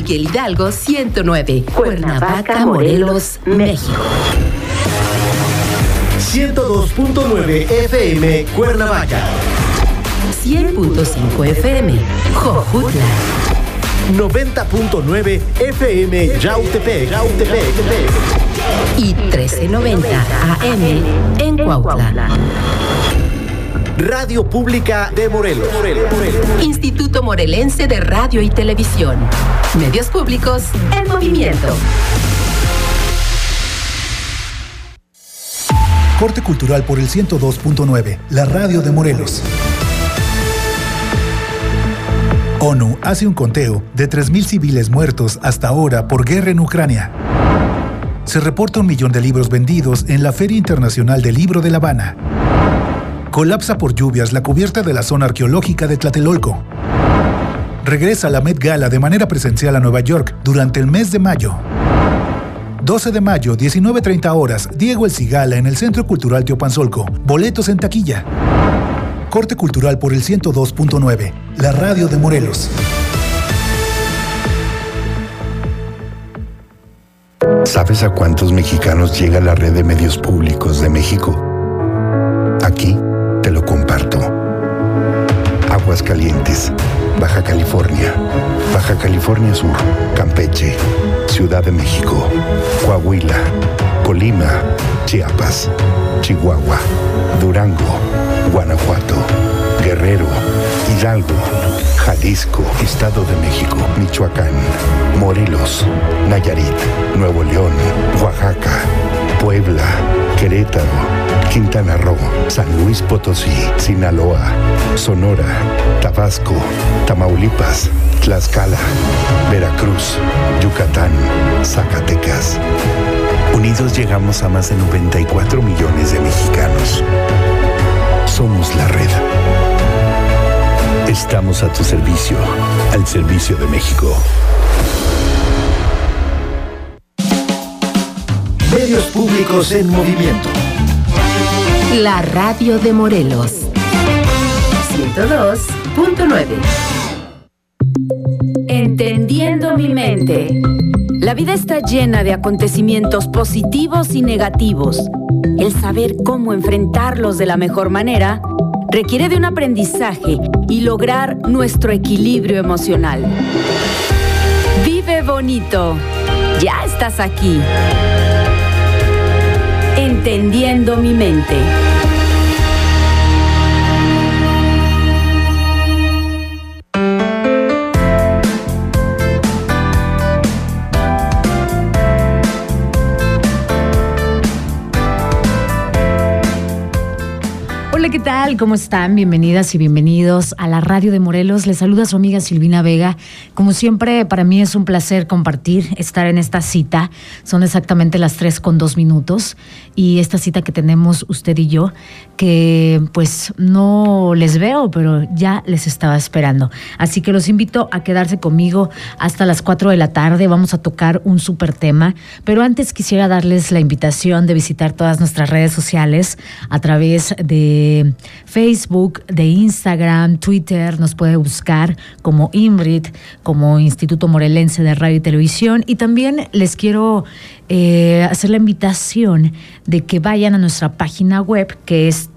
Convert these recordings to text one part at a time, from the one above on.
Miguel Hidalgo 109, Cuernavaca, Morelos, México. 102.9 FM, Cuernavaca. 100.5 FM, Jojutla. 90.9 FM, Yautepec. Y 1390 AM en Cuautla. Radio Pública de Morelos. Instituto Morelense de Radio y Televisión. Medios públicos en movimiento. Corte cultural por el 102.9, la radio de Morelos. ONU hace un conteo de 3.000 civiles muertos hasta ahora por guerra en Ucrania. Se reporta 1 millón de libros vendidos en la Feria Internacional del Libro de La Habana. Colapsa por lluvias la cubierta de la zona arqueológica de Tlatelolco. Regresa la Met Gala de manera presencial a Nueva York durante el mes de mayo. 12 de mayo, 19:30 horas, Diego El Cigala en el Centro Cultural Teopanzolco. Boletos en taquilla. Corte cultural por el 102.9, la radio de Morelos. ¿Sabes a cuántos mexicanos llega la red de medios públicos de México? Aquí te lo comparto. Aguascalientes, Baja California Sur, Campeche, Ciudad de México, Coahuila, Colima, Chiapas, Chihuahua, Durango, Guanajuato, Guerrero, Hidalgo, Jalisco, Estado de México, Michoacán, Morelos, Nayarit, Nuevo León, Oaxaca, Puebla, Querétaro, Quintana Roo, San Luis Potosí, Sinaloa, Sonora, Tabasco, Tamaulipas, Tlaxcala, Veracruz, Yucatán, Zacatecas. Unidos llegamos a más de 94 millones de mexicanos. Somos la red. Estamos a tu servicio, al servicio de México. Medios públicos en movimiento. La radio de Morelos. 102.9. Entendiendo mi mente. La vida está llena de acontecimientos positivos y negativos. El saber cómo enfrentarlos de la mejor manera requiere de un aprendizaje y lograr nuestro equilibrio emocional. Vive bonito. Ya estás aquí. Entendiendo mi mente. Hola, ¿qué tal? ¿Cómo están? Bienvenidas y bienvenidos a la radio de Morelos. Les saluda su amiga Silvina Vega. Como siempre, para mí es un placer compartir, estar en esta cita. Son exactamente las 3:02 y esta cita que tenemos usted y yo, que pues no les veo, pero ya les estaba esperando. Así que los invito a quedarse conmigo hasta las 4 de la tarde. Vamos a tocar un súper tema, pero antes quisiera darles la invitación de visitar todas nuestras redes sociales a través de Facebook, de Instagram, Twitter. Nos puede buscar como IMRIT, como Instituto Morelense de Radio y Televisión. Y también les quiero hacer la invitación de que vayan a nuestra página web, que es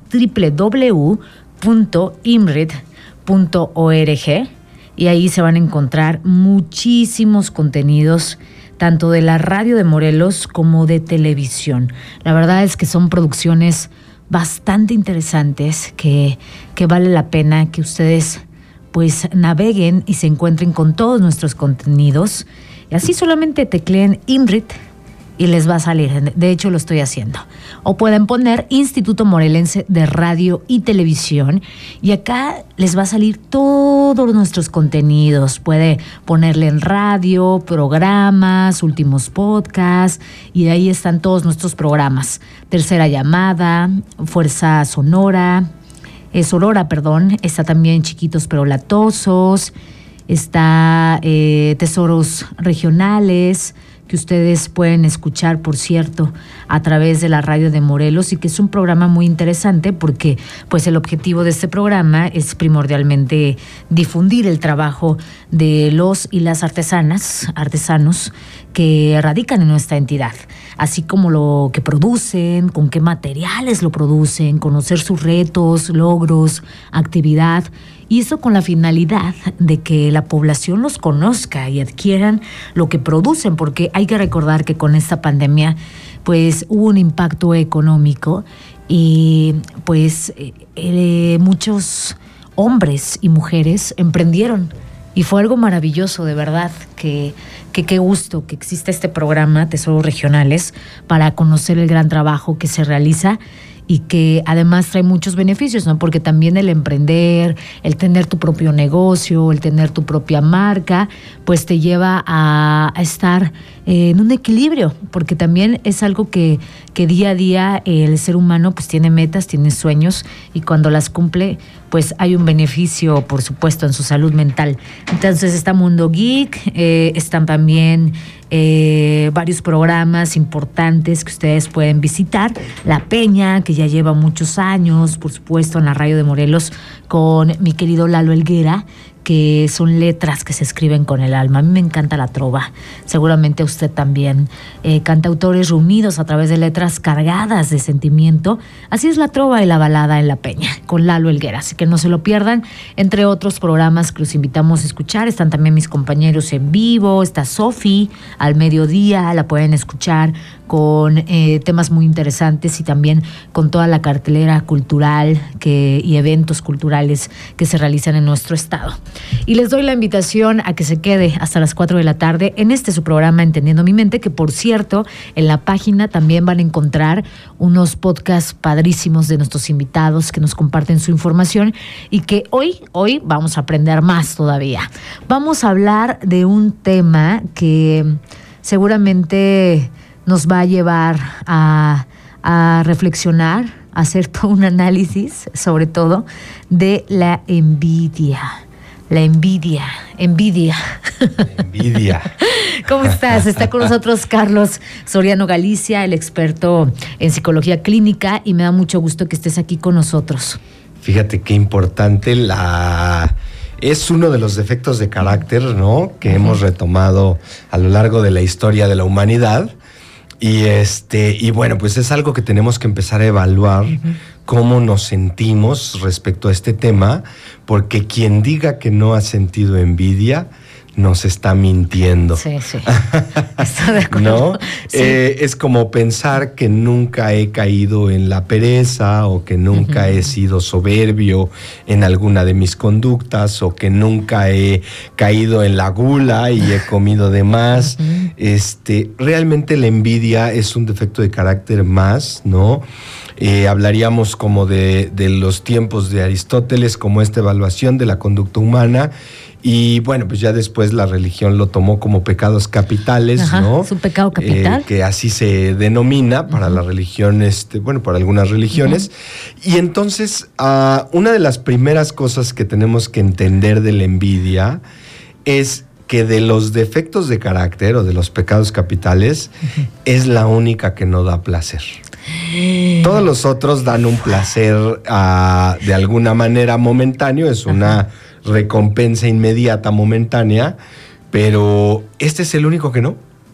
www.imrit.org, y ahí se van a encontrar muchísimos contenidos, tanto de la radio de Morelos como de televisión. La verdad es que son producciones bastante interesantes que vale la pena que ustedes pues naveguen y se encuentren con todos nuestros contenidos. Y así solamente tecleen IMRIT y les va a salir. De hecho, lo estoy haciendo. O pueden poner Instituto Morelense de Radio y Televisión y acá les va a salir todos nuestros contenidos. Puede ponerle en radio, programas, últimos podcasts, y de ahí están todos nuestros programas. Tercera Llamada, Fuerza Sonora, está también Chiquitos pero Latosos, está Tesoros Regionales, que ustedes pueden escuchar, por cierto, a través de la radio de Morelos, y que es un programa muy interesante porque pues el objetivo de este programa es primordialmente difundir el trabajo de los y las artesanos que radican en nuestra entidad, así como lo que producen, con qué materiales lo producen, conocer sus retos, logros, actividad, y eso con la finalidad de que la población los conozca y adquieran lo que producen, porque hay que recordar que con esta pandemia pues hubo un impacto económico y pues muchos hombres y mujeres emprendieron. Y fue algo maravilloso, de verdad, que qué gusto que exista este programa Tesoros Regionales para conocer el gran trabajo que se realiza y que además trae muchos beneficios, ¿no? Porque también el emprender, el tener tu propio negocio, el tener tu propia marca, pues te lleva a estar en un equilibrio, porque también es algo que día a día el ser humano pues tiene metas, tiene sueños, y cuando las cumple pues hay un beneficio, por supuesto, en su salud mental. Entonces está Mundo Geek, están también varios programas importantes que ustedes pueden visitar. La Peña, que ya lleva muchos años, por supuesto, en la radio de Morelos, con mi querido Lalo Helguera, que son letras que se escriben con el alma. A mí me encanta la trova, seguramente a usted también. Cantautores reunidos a través de letras cargadas de sentimiento. Así es la trova y la balada en La Peña, con Lalo Helguera, así que no se lo pierdan. Entre otros programas que los invitamos a escuchar, están también mis compañeros en vivo, está Sofi al mediodía, la pueden escuchar con temas muy interesantes, y también con toda la cartelera cultural y eventos culturales que se realizan en nuestro estado. Y les doy la invitación a que se quede hasta las 4 de la tarde en su programa Entendiendo mi Mente, que por cierto, en la página también van a encontrar unos podcasts padrísimos de nuestros invitados que nos comparten su información, y que hoy vamos a aprender más todavía. Vamos a hablar de un tema que seguramente nos va a llevar a reflexionar, a hacer todo un análisis, sobre todo, de la envidia. La envidia. ¿Cómo estás? Está con nosotros Carlos Soriano Galicia, el experto en psicología clínica, y me da mucho gusto que estés aquí con nosotros. Fíjate qué importante es uno de los defectos de carácter, ¿no?, que hemos retomado a lo largo de la historia de la humanidad. Y bueno, pues es algo que tenemos que empezar a evaluar, cómo nos sentimos respecto a este tema, porque quien diga que no ha sentido envidia nos está mintiendo. Sí. Estoy de acuerdo. ¿No? Sí. Es como pensar que nunca he caído en la pereza, o que nunca he sido soberbio en alguna de mis conductas, o que nunca he caído en la gula y he comido de más. Realmente la envidia es un defecto de carácter más, ¿no? Hablaríamos como de los tiempos de Aristóteles, como esta evaluación de la conducta humana. Y bueno, pues ya después la religión lo tomó como pecados capitales, Ajá, ¿no? ¿es un pecado capital? Que así se denomina para la religión, para algunas religiones. Y entonces, una de las primeras cosas que tenemos que entender de la envidia es que de los defectos de carácter o de los pecados capitales, es la única que no da placer. Todos los otros dan un placer de alguna manera momentáneo, es una recompensa inmediata, momentánea, pero este es el único que no.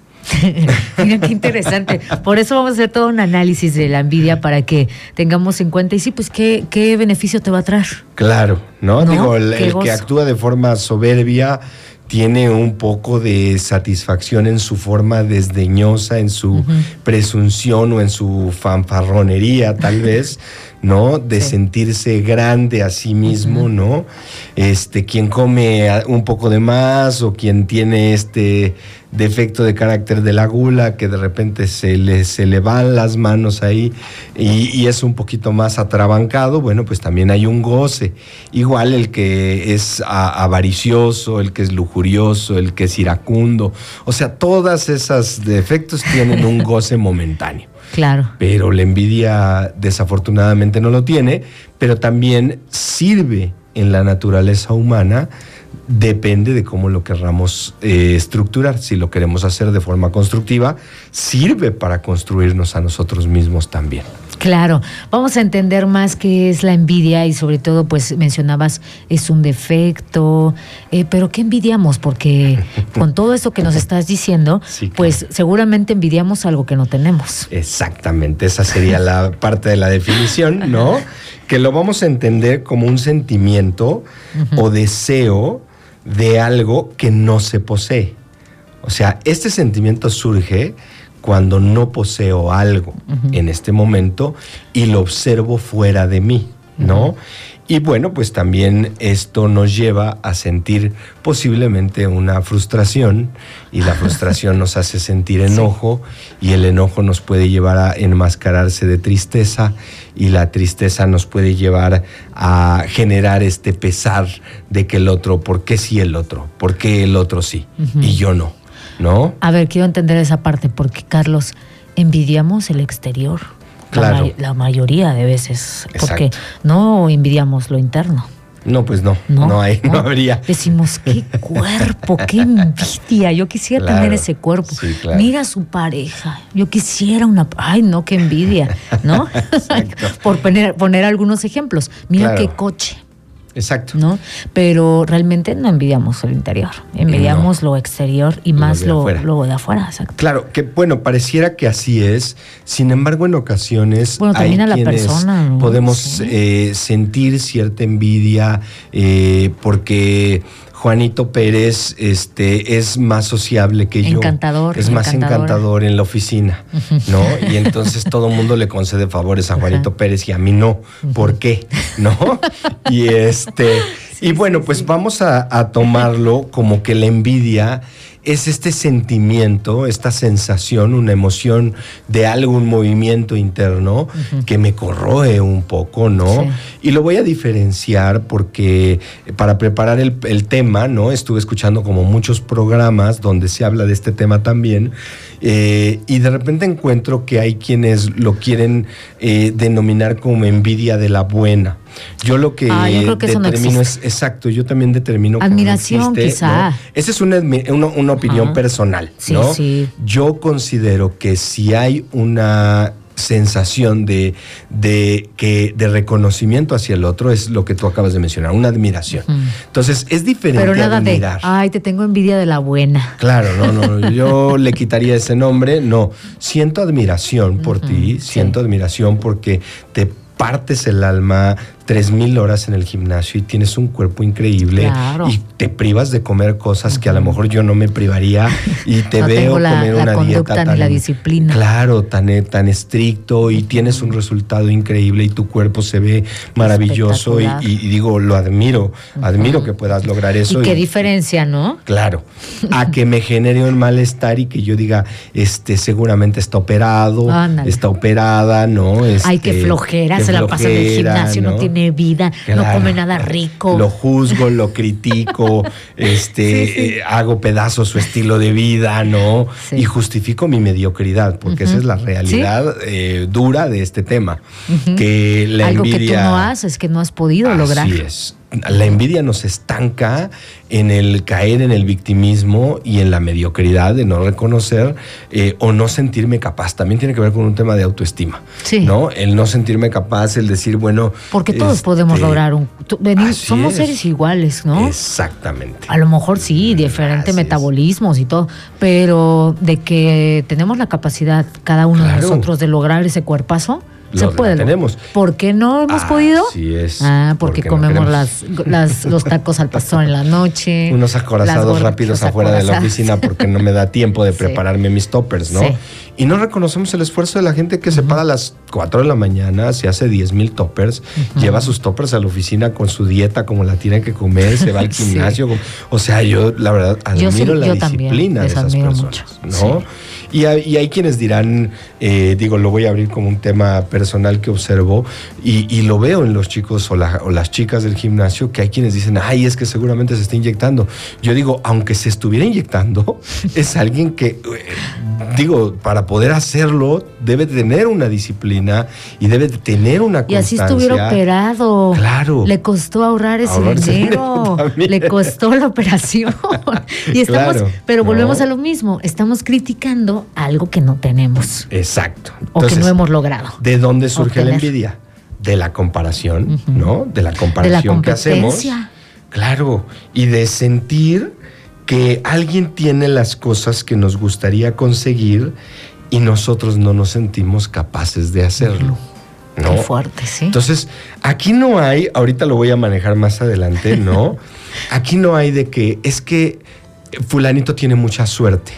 Mira qué interesante. Por eso vamos a hacer todo un análisis de la envidia para que tengamos en cuenta, y sí, pues qué beneficio te va a traer. Claro, ¿no? Digo, el que actúa de forma soberbia tiene un poco de satisfacción en su forma desdeñosa, en su presunción o en su fanfarronería, tal vez, ¿no? De sentirse grande a sí mismo, ¿no? Quien come un poco de más, o quien tiene defecto de carácter de la gula, que de repente se le van las manos ahí y es un poquito más atrabancado, bueno, pues también hay un goce. Igual el que es avaricioso, el que es lujurioso, el que es iracundo, o sea, todas esas defectos tienen un goce momentáneo. Claro. Pero la envidia desafortunadamente no lo tiene, pero también sirve en la naturaleza humana depende de cómo lo querramos estructurar. Si lo queremos hacer de forma constructiva, sirve para construirnos a nosotros mismos también. Claro, vamos a entender más qué es la envidia y sobre todo, pues mencionabas, es un defecto, pero ¿qué envidiamos? Porque con todo esto que nos estás diciendo, sí, claro, pues seguramente envidiamos algo que no tenemos. Exactamente, esa sería la parte de la definición, ¿no? Que lo vamos a entender como un sentimiento o deseo de algo que no se posee. O sea, este sentimiento surge cuando no poseo algo en este momento y lo observo fuera de mí, ¿no? Y bueno, pues también esto nos lleva a sentir posiblemente una frustración, y la frustración nos hace sentir enojo, y el enojo nos puede llevar a enmascararse de tristeza, y la tristeza nos puede llevar a generar este pesar de que el otro, ¿por qué sí el otro? ¿Por qué el otro sí y yo no? ¿No? A ver, quiero entender esa parte, porque Carlos, envidiamos el exterior. Claro. La mayoría de veces. Exacto. Porque no envidiamos lo interno. No, pues no habría. Decimos, qué cuerpo, qué envidia. Yo quisiera tener ese cuerpo. Sí, claro. Mira a su pareja. Yo quisiera una... Ay, no, qué envidia, ¿no? Por poner algunos ejemplos. Mira qué coche. Exacto. ¿No? Pero realmente no envidiamos el interior, envidiamos lo exterior y más lo de afuera. Exacto. Claro, que bueno, pareciera que así es, sin embargo en ocasiones también a la persona, ¿no? Podemos sentir cierta envidia porque Juanito Pérez es más sociable que yo. Es más encantador en la oficina, ¿no? Y entonces todo el mundo le concede favores a Juanito Pérez y a mí no. ¿Por qué? ¿No? Y bueno, pues vamos a tomarlo como que la envidia es este sentimiento, esta sensación, una emoción de algo, un movimiento interno que me corroe un poco, ¿no? Sí. Y lo voy a diferenciar porque para preparar el tema, ¿no? Estuve escuchando como muchos programas donde se habla de este tema también, y de repente encuentro que hay quienes lo quieren denominar como envidia de la buena. Yo lo que determino es exacto, yo también determino admiración, como existe, quizá. ¿no? Esa es una opinión personal, ¿no? Sí. Yo considero que si hay una sensación de reconocimiento hacia el otro, es lo que tú acabas de mencionar, una admiración. Entonces, es diferente. Pero nada admirar. Ay, te tengo envidia de la buena. Claro, no, yo le quitaría ese nombre. No, siento admiración por ti, siento admiración porque te partes el alma 3,000 horas en el gimnasio y tienes un cuerpo increíble, claro, y te privas de comer cosas que a lo mejor yo no me privaría, y te veo comer una dieta tan, la disciplina. Claro, tan estricto, y tienes un resultado increíble y tu cuerpo se ve maravilloso y digo, lo admiro que puedas lograr eso. Y qué diferencia, ¿no? Claro, a que me genere un malestar y que yo diga, seguramente está operado, está operada, ¿no? Ay, qué flojera, se la pasa en el gimnasio, no tiene vida, claro, no come nada rico. Lo juzgo, lo critico, hago pedazos su estilo de vida, ¿no? Sí. Y justifico mi mediocridad, porque esa es la realidad dura de este tema. Que la algo envidia, que tú no haces, que no has podido lograr. Así es. La envidia nos estanca en el caer en el victimismo y en la mediocridad de no reconocer o no sentirme capaz. También tiene que ver con un tema de autoestima, ¿no? El no sentirme capaz, el decir, bueno... Porque todos podemos lograr somos seres iguales, ¿no? Exactamente. A lo mejor sí, diferentes metabolismos y todo, pero de que tenemos la capacidad cada uno de nosotros de lograr ese cuerpazo, se puede. Tenemos. ¿Por qué no hemos podido? Sí es. Porque comemos los tacos al pastor en la noche. Unos acorazados rápidos afuera de la oficina porque no me da tiempo de prepararme mis toppers, ¿no? Sí. Y no reconocemos el esfuerzo de la gente que se para a las 4 de la mañana, se hace 10,000 toppers, lleva sus toppers a la oficina con su dieta como la tiene que comer, se va al gimnasio. O sea, yo la verdad admiro la disciplina de esas personas, ¿no? Sí. Y hay quienes dirán, lo voy a abrir como un tema personal que observo y lo veo en los chicos o las chicas del gimnasio, que hay quienes dicen, ay, es que seguramente se está inyectando. Yo digo, aunque se estuviera inyectando, es alguien que, para poder hacerlo, debe tener una disciplina y debe tener una constancia. Y así estuviera operado. Claro. Le costó ahorrar ese dinero. Le costó la operación. Y estamos, claro, pero volvemos a lo mismo. Estamos criticando algo que no tenemos. Exacto. Entonces, o que no hemos logrado. ¿De dónde surge la envidia? De la comparación, ¿no? De la comparación que hacemos. Claro. Y de sentir que alguien tiene las cosas que nos gustaría conseguir y nosotros no nos sentimos capaces de hacerlo. ¿No? Qué fuerte, sí. Entonces, aquí no hay, ahorita lo voy a manejar más adelante, ¿no? Aquí no hay de que, es que fulanito tiene mucha suerte.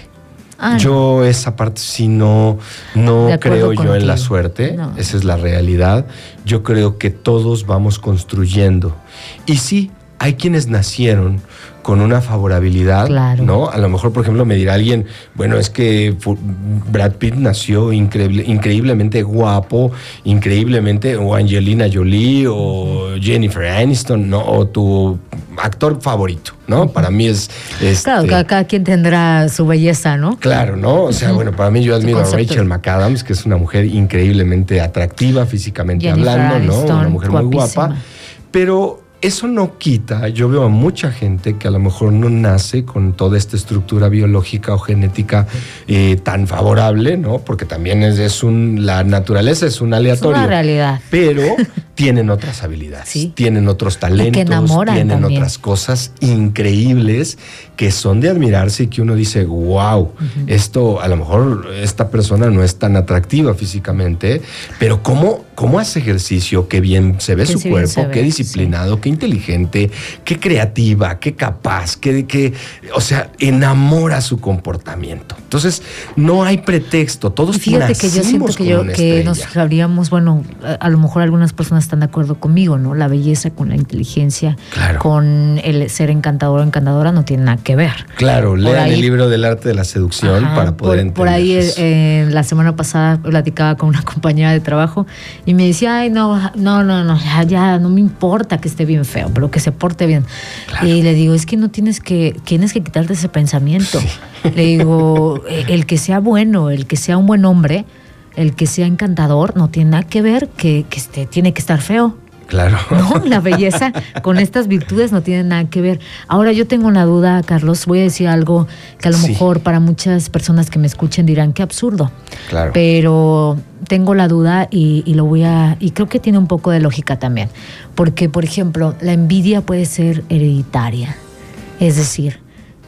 Yo esa parte sí no creo yo en la suerte, esa es la realidad. Yo creo que todos vamos construyendo. Y sí, hay quienes nacieron con una favorabilidad, claro, ¿no? A lo mejor, por ejemplo, me dirá alguien, bueno, es que Brad Pitt nació increíblemente guapo, increíblemente, o Angelina Jolie, o Jennifer Aniston, ¿no? O tu actor favorito, ¿no? Para mí es... Claro, cada quien tendrá su belleza, ¿no? Claro, ¿no? O sea, bueno, para mí yo admiro a Rachel McAdams, que es una mujer increíblemente atractiva físicamente Jennifer hablando, Aniston, ¿no? Una mujer guapísima, muy guapa, pero... eso no quita, yo veo a mucha gente que a lo mejor no nace con toda esta estructura biológica o genética tan favorable, ¿no? Porque también la naturaleza es un aleatorio. Es una realidad. Pero tienen otras habilidades, ¿sí? Tienen otros talentos, tienen también otras cosas increíbles que son de admirarse y que uno dice, wow, esto, a lo mejor esta persona no es tan atractiva físicamente, pero ¿cómo hace ejercicio? Qué bien se ve su cuerpo, qué disciplinado, sí, qué inteligente, qué creativa, qué capaz, o sea, enamora su comportamiento. Entonces, no hay pretexto, todos fíjate que yo siento que nos habríamos, bueno, a lo mejor algunas personas están de acuerdo conmigo, ¿no? La belleza con la inteligencia, claro, con el ser encantador o encantadora no tiene nada que ver. Claro, lean el libro del arte de la seducción para poder entender. Por ahí la semana pasada platicaba con una compañera de trabajo y me decía, ay, no, ya no me importa que esté bien feo, pero que se porte bien. Claro. Y le digo, es que tienes que quitarte ese pensamiento. Sí. Le digo, el que sea bueno, el que sea un buen hombre, el que sea encantador, no tiene nada que ver que tiene que estar feo. Claro. No, la belleza con estas virtudes no tiene nada que ver. Ahora yo tengo una duda, Carlos, voy a decir algo que a lo mejor para muchas personas que me escuchen dirán qué absurdo. Claro. Pero tengo la duda y creo que tiene un poco de lógica también. Porque, por ejemplo, la envidia puede ser hereditaria. Es decir,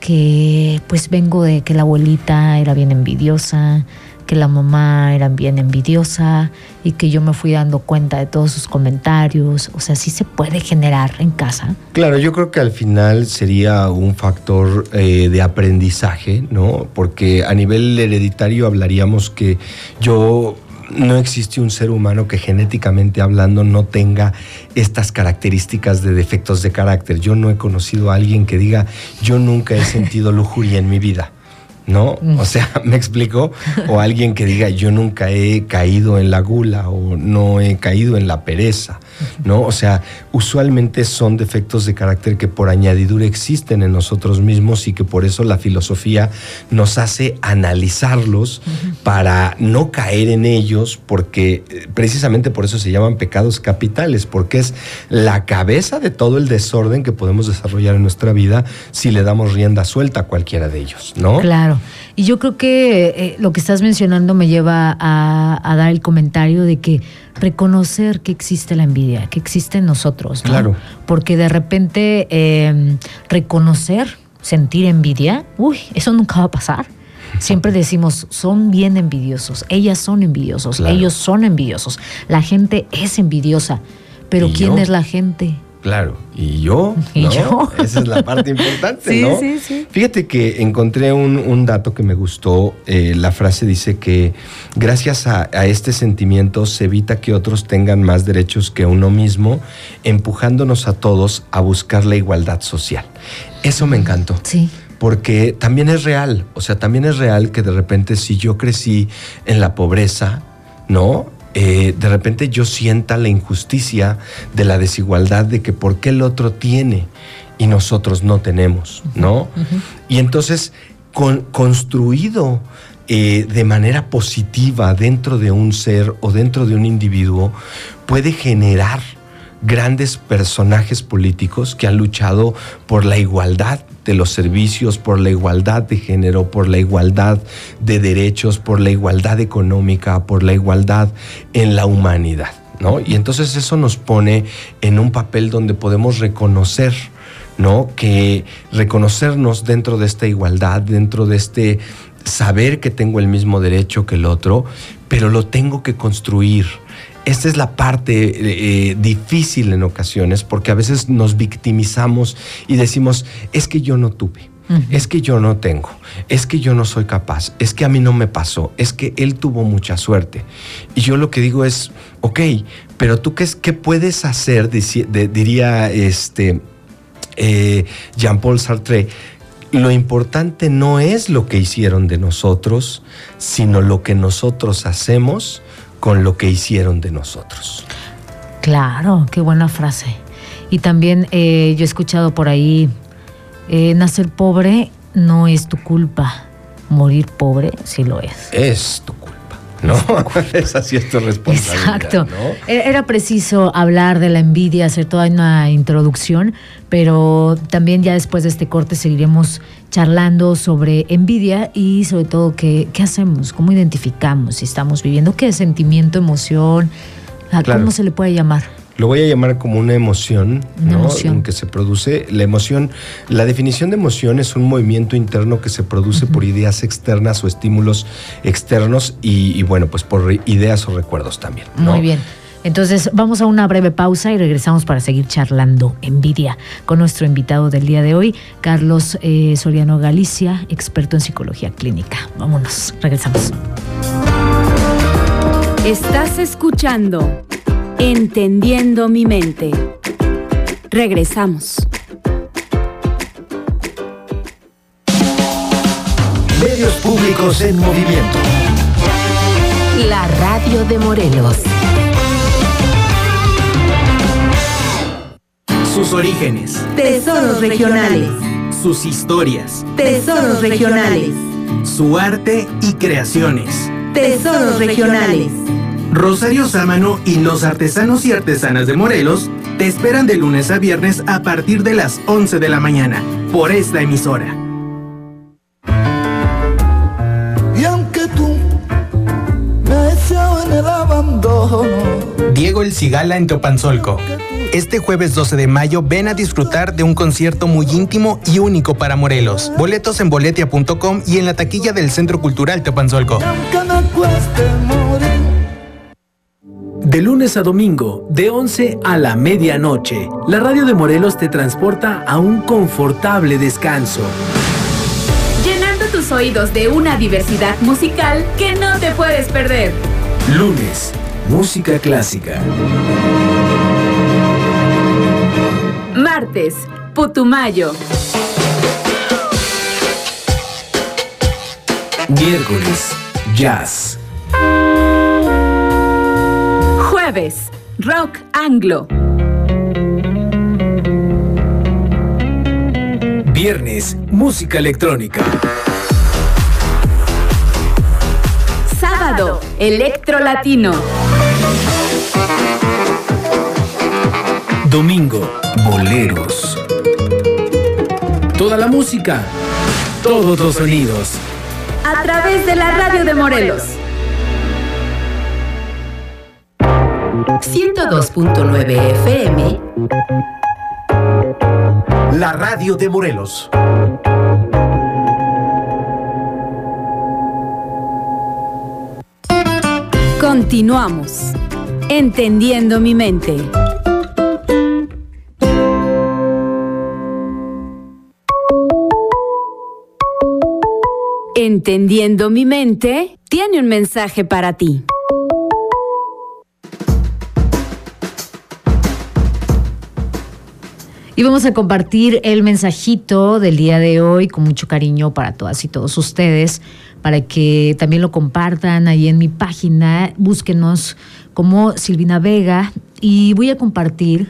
que pues vengo de que la abuelita era bien envidiosa, que la mamá era bien envidiosa y que yo me fui dando cuenta de todos sus comentarios. O sea, sí se puede generar en casa. Claro, yo creo que al final sería un factor de aprendizaje, ¿no? Porque a nivel hereditario hablaríamos que no existe un ser humano que genéticamente hablando no tenga estas características de defectos de carácter. Yo no he conocido a alguien que diga, yo nunca he sentido lujuria en mi vida, ¿no? O sea, ¿me explico? O alguien que diga, yo nunca he caído en la gula o no he caído en la pereza, ¿no? O sea, usualmente son defectos de carácter que por añadidura existen en nosotros mismos y que por eso la filosofía nos hace analizarlos para no caer en ellos, porque precisamente por eso se llaman pecados capitales, porque es la cabeza de todo el desorden que podemos desarrollar en nuestra vida si le damos rienda suelta a cualquiera de ellos, ¿no? Claro. Y yo creo que lo que estás mencionando me lleva a dar el comentario de que reconocer que existe la envidia, que existe en nosotros, ¿no? Claro. Porque de repente reconocer, sentir envidia, eso nunca va a pasar. Siempre decimos, son bien envidiosos, ellas son envidiosos, claro, ellos son envidiosos, la gente es envidiosa, pero ¿quién es la gente? Claro, y yo, ¿no? Esa es la parte importante, sí, ¿no? Sí. Fíjate que encontré un dato que me gustó. La frase dice que gracias a este sentimiento se evita que otros tengan más derechos que uno mismo, empujándonos a todos a buscar la igualdad social. Eso me encantó. Sí. porque también es real, o sea, también es real que de repente si yo crecí en la pobreza, ¿no? De repente yo sienta la injusticia de la desigualdad de que por qué el otro tiene y nosotros no tenemos, ¿no? Y entonces, construido de manera positiva dentro de un ser o dentro de un individuo, puede generar grandes personajes políticos que han luchado por la igualdad de los servicios, por la igualdad de género, por la igualdad de derechos, por la igualdad económica, por la igualdad en la humanidad, ¿no? Y entonces eso nos pone en un papel donde podemos reconocer, ¿no? Que reconocernos dentro de esta igualdad, dentro de este saber que tengo el mismo derecho que el otro, pero lo tengo que construir. Esta es la parte difícil en ocasiones, porque a veces nos victimizamos y decimos, es que yo no tuve, es que yo no tengo, es que yo no soy capaz, es que a mí no me pasó, es que él tuvo mucha suerte. Y yo lo que digo es, ok, pero tú qué puedes hacer, diría Jean-Paul Sartre, lo importante no es lo que hicieron de nosotros, sino lo que nosotros hacemos con lo que hicieron de nosotros. Claro, qué buena frase. Y también yo he escuchado por ahí, nacer pobre no es tu culpa, morir pobre sí lo es. Es tu culpa, ¿no? Esa sí es tu responsabilidad. Exacto. ¿No? Era preciso hablar de la envidia, hacer toda una introducción, pero también ya después de este corte seguiremos charlando sobre envidia y sobre todo qué hacemos, cómo identificamos si estamos viviendo, qué es sentimiento, emoción, claro. ¿Cómo se le puede llamar? Lo voy a llamar como una emoción, una ¿no? emoción Que se produce. La emoción, la definición de emoción es un movimiento interno que se produce por ideas externas o estímulos externos y bueno, pues por ideas o recuerdos también, ¿no? Muy bien. Entonces vamos a una breve pausa y regresamos para seguir charlando envidia con nuestro invitado del día de hoy, Carlos Soriano Galicia, experto en psicología clínica. Vámonos, regresamos. Estás escuchando Entendiendo mi mente. Regresamos. Medios públicos en movimiento. La radio de Morelos. Sus orígenes. Tesoros regionales. Sus historias. Tesoros regionales. Su arte y creaciones. Tesoros regionales. Rosario Sámano y los artesanos y artesanas de Morelos te esperan de lunes a viernes a partir de las 11 de la mañana por esta emisora. Y aunque tú me has echado en el abandono. Diego El Cigala en Teopanzolco. Este jueves 12 de mayo ven a disfrutar de un concierto muy íntimo y único para Morelos. Boletos en boletia.com y en la taquilla del Centro Cultural Teopanzolco. De lunes a domingo, de 11 a la medianoche, la radio de Morelos te transporta a un confortable descanso. Llenando tus oídos de una diversidad musical que no te puedes perder. Lunes, música clásica. Martes, Putumayo. Miércoles, jazz. Jueves, rock anglo. Viernes, música electrónica. Sábado, electro latino. Domingo, boleros. Toda la música, todos los sonidos. A través de la radio de Morelos. 102.9 FM. La radio de Morelos. Continuamos. Entendiendo mi mente. Entendiendo mi mente tiene un mensaje para ti. Y vamos a compartir el mensajito del día de hoy con mucho cariño para todas y todos ustedes, para que también lo compartan ahí en mi página. Búsquenos como Silvina Vega y voy a compartir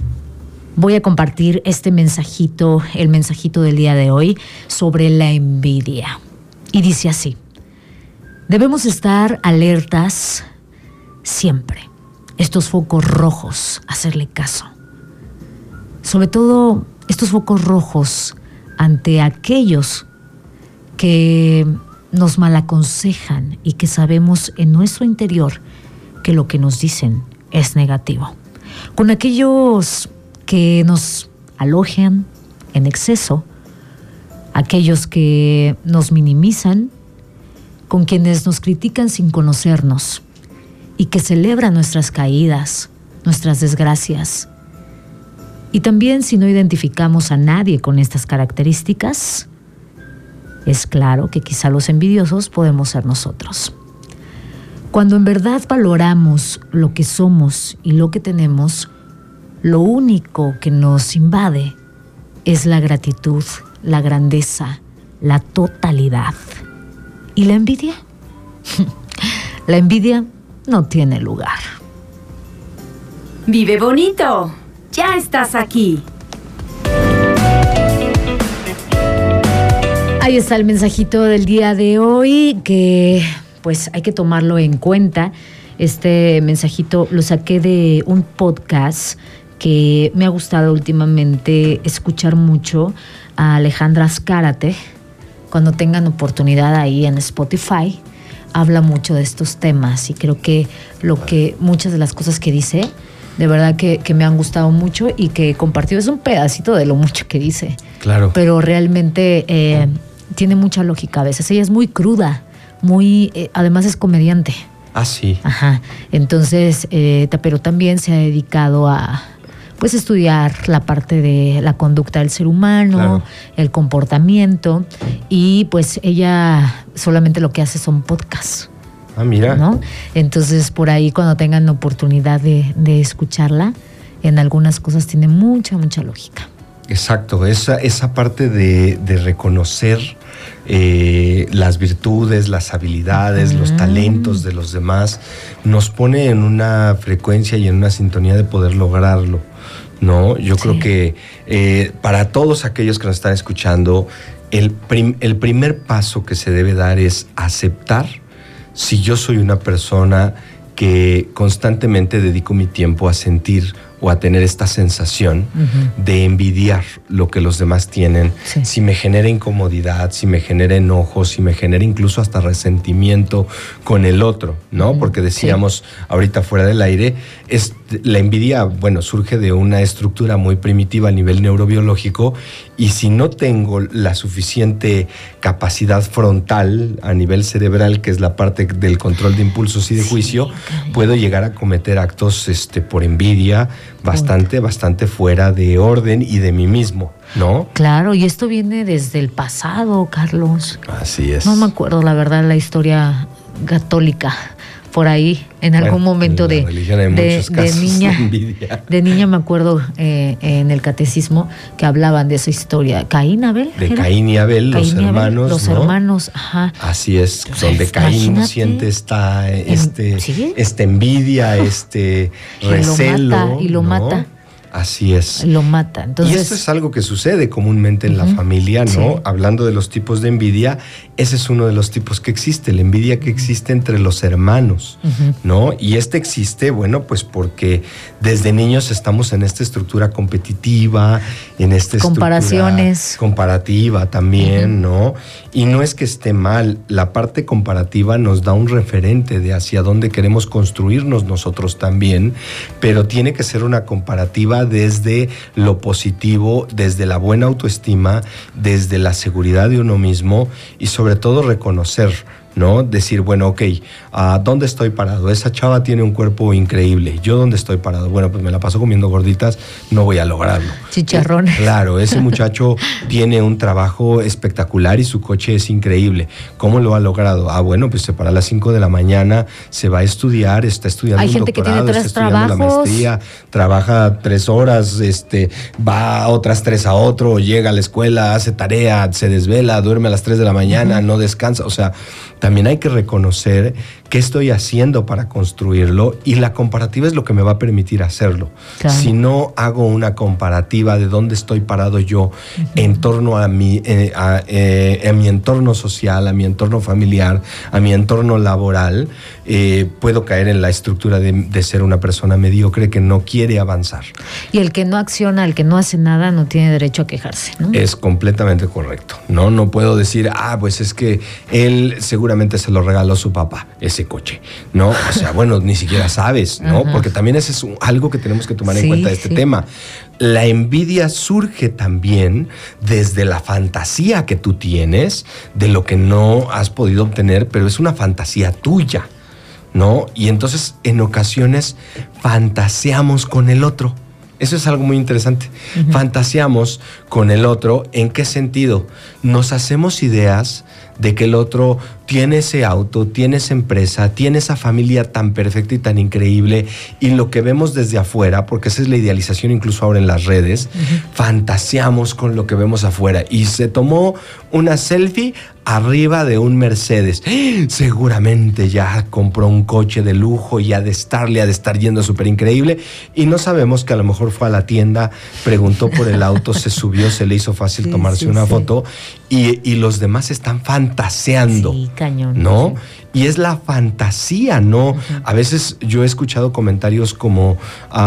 este mensajito, el mensajito del día de hoy sobre la envidia. Y dice así: debemos estar alertas siempre. Estos focos rojos, hacerle caso. Sobre todo estos focos rojos ante aquellos que nos malaconsejan y que sabemos en nuestro interior que lo que nos dicen es negativo. Con aquellos que nos alojan en exceso, aquellos que nos minimizan, con quienes nos critican sin conocernos y que celebran nuestras caídas, nuestras desgracias. Y también, si no identificamos a nadie con estas características, es claro que quizá los envidiosos podemos ser nosotros. Cuando en verdad valoramos lo que somos y lo que tenemos, lo único que nos invade es la gratitud, la grandeza, la totalidad. ¿Y la envidia? La envidia no tiene lugar. ¡Vive bonito! ¡Ya estás aquí! Ahí está el mensajito del día de hoy, que pues hay que tomarlo en cuenta. Este mensajito lo saqué de un podcast que me ha gustado últimamente escuchar mucho, a Alejandra Azcárate. Cuando tengan oportunidad ahí en Spotify, habla mucho de estos temas y creo que muchas de las cosas que dice, de verdad que me han gustado mucho y que he compartido. Es un pedacito de lo mucho que dice. Claro. Pero realmente tiene mucha lógica a veces. Ella es muy cruda, además es comediante. Ah, sí. Ajá. Entonces, pero también se ha dedicado a pues estudiar la parte de la conducta del ser humano, claro, el comportamiento, y pues ella solamente lo que hace son podcasts. Ah, mira. ¿No? Entonces, por ahí cuando tengan oportunidad de escucharla, en algunas cosas tiene mucha lógica. Exacto, esa parte de reconocer las virtudes, las habilidades, los talentos de los demás, nos pone en una frecuencia y en una sintonía de poder lograrlo, ¿no? Yo creo que para todos aquellos que nos están escuchando, el primer paso que se debe dar es aceptar si yo soy una persona que constantemente dedico mi tiempo a sentir o a tener esta sensación de envidiar lo que los demás tienen, si me genera incomodidad, si me genera enojo, si me genera incluso hasta resentimiento con el otro, ¿no? Porque decíamos ahorita fuera del aire, la envidia, bueno, surge de una estructura muy primitiva a nivel neurobiológico, y si no tengo la suficiente capacidad frontal a nivel cerebral, que es la parte del control de impulsos y de juicio, puedo llegar a cometer actos por envidia bastante fuera de orden y de mí mismo, ¿no? Claro, y esto viene desde el pasado, Carlos. Así es. No me acuerdo, la verdad, la historia católica por ahí, en algún momento de niña me acuerdo en el catecismo que hablaban de esa historia. Caín, Abel. De Caín y Abel, los hermanos. Los hermanos, ajá. Así es, donde Caín siente esta envidia, recelo. Y lo mata. Así es. Lo mata. Entonces, y esto es algo que sucede comúnmente en la familia, ¿no? Sí. Hablando de los tipos de envidia, ese es uno de los tipos que existe, la envidia que existe entre los hermanos, ¿no? Y existe, bueno, pues porque desde niños estamos en esta estructura competitiva, en esta comparaciones. Comparativa también, ¿no? Y no es que esté mal, la parte comparativa nos da un referente de hacia dónde queremos construirnos nosotros también, pero tiene que ser una comparativa desde lo positivo, desde la buena autoestima, desde la seguridad de uno mismo y sobre todo reconocer ¿no? Decir, bueno, ok, ¿dónde estoy parado? Esa chava tiene un cuerpo increíble. ¿Yo dónde estoy parado? Bueno, pues me la paso comiendo gorditas, no voy a lograrlo. Chicharrones. Claro, ese muchacho tiene un trabajo espectacular y su coche es increíble. ¿Cómo lo ha logrado? Bueno, pues se para a las 5 de la mañana, se va a estudiar, está estudiando un doctorado, está estudiando la maestría, trabaja 3 horas, va a otras 3 a otro, llega a la escuela, hace tarea, se desvela, duerme a las 3 de la mañana, no descansa. O sea, también hay que reconocer qué estoy haciendo para construirlo, y la comparativa es lo que me va a permitir hacerlo. Claro. Si no hago una comparativa de dónde estoy parado yo en torno a mi entorno social, a mi entorno familiar, a mi entorno laboral, puedo caer en la estructura de ser una persona mediocre que no quiere avanzar. Y el que no acciona, el que no hace nada, no tiene derecho a quejarse, ¿no? Es completamente correcto. No puedo decir, pues es que él seguramente se lo regaló su papá, ese coche, ¿no? O sea, bueno, ni siquiera sabes, ¿no? Porque también ese es algo que tenemos que tomar en cuenta de este tema. La envidia surge también desde la fantasía que tú tienes de lo que no has podido obtener, pero es una fantasía tuya, ¿no? Y entonces en ocasiones fantaseamos con el otro. Eso es algo muy interesante. Fantaseamos con el otro. ¿En qué sentido? Nos hacemos ideas de que el otro tiene ese auto, tiene esa empresa, tiene esa familia tan perfecta y tan increíble, y lo que vemos desde afuera, porque esa es la idealización incluso ahora en las redes, fantaseamos con lo que vemos afuera. Y se tomó una selfie arriba de un Mercedes. Seguramente ya compró un coche de lujo y ha de estar yendo súper increíble, y no sabemos que a lo mejor fue a la tienda, preguntó por el auto, se subió, se le hizo fácil tomarse una foto, y los demás están fantaseando. Sí, cañón. ¿No? Y es la fantasía, ¿no? A veces yo he escuchado comentarios como,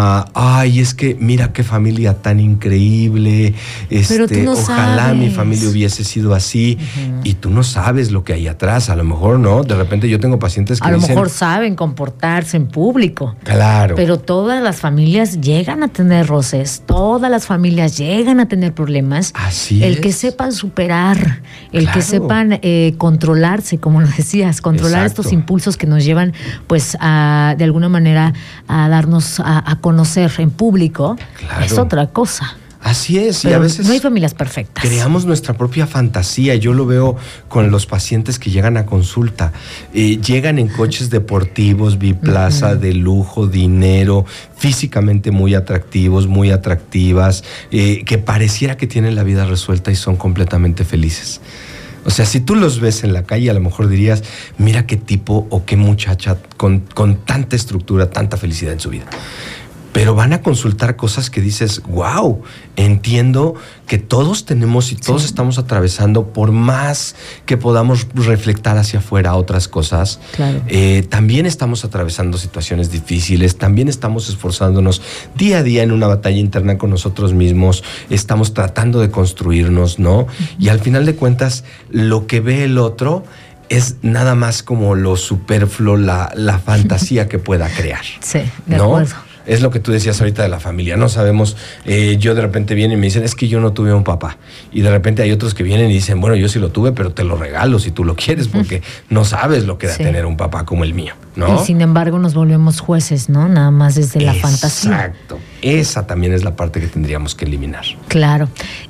es que mira qué familia tan increíble, pero tú no ojalá sabes. Mi familia hubiese sido así, y tú no sabes lo que hay atrás. A lo mejor, ¿no? De repente yo tengo pacientes que dicen, a lo mejor saben comportarse en público. Claro. Pero todas las familias llegan a tener roces, todas las familias llegan a tener problemas. Así el que sepan superar, el que sepan controlarse, como lo decías, controlar estos impulsos que nos llevan, pues, de alguna manera a darnos a conocer en público, es otra cosa. Así es, pero y a veces no hay familias perfectas. Creamos nuestra propia fantasía. Yo lo veo con los pacientes que llegan a consulta. Llegan en coches deportivos, biplaza, de lujo, dinero, físicamente muy atractivos, muy atractivas, que pareciera que tienen la vida resuelta y son completamente felices. O sea, si tú los ves en la calle, a lo mejor dirías, mira qué tipo o qué muchacha con tanta estructura, tanta felicidad en su vida. Pero van a consultar cosas que dices, wow, entiendo que todos tenemos y todos estamos atravesando, por más que podamos reflectar hacia afuera otras cosas, también estamos atravesando situaciones difíciles, también estamos esforzándonos día a día en una batalla interna con nosotros mismos, estamos tratando de construirnos, ¿no? Y al final de cuentas, lo que ve el otro es nada más como lo superfluo, la fantasía que pueda crear. Sí, de acuerdo. Es lo que tú decías ahorita de la familia. No sabemos, yo de repente vienen y me dicen, es que yo no tuve un papá. Y de repente hay otros que vienen y dicen, bueno, yo sí lo tuve, pero te lo regalo si tú lo quieres, porque no sabes lo que da tener un papá como el mío, ¿no? Y sin embargo nos volvemos jueces, ¿no? Nada más desde la fantasía. Exacto. Esa también es la parte que tendríamos que eliminar. Claro.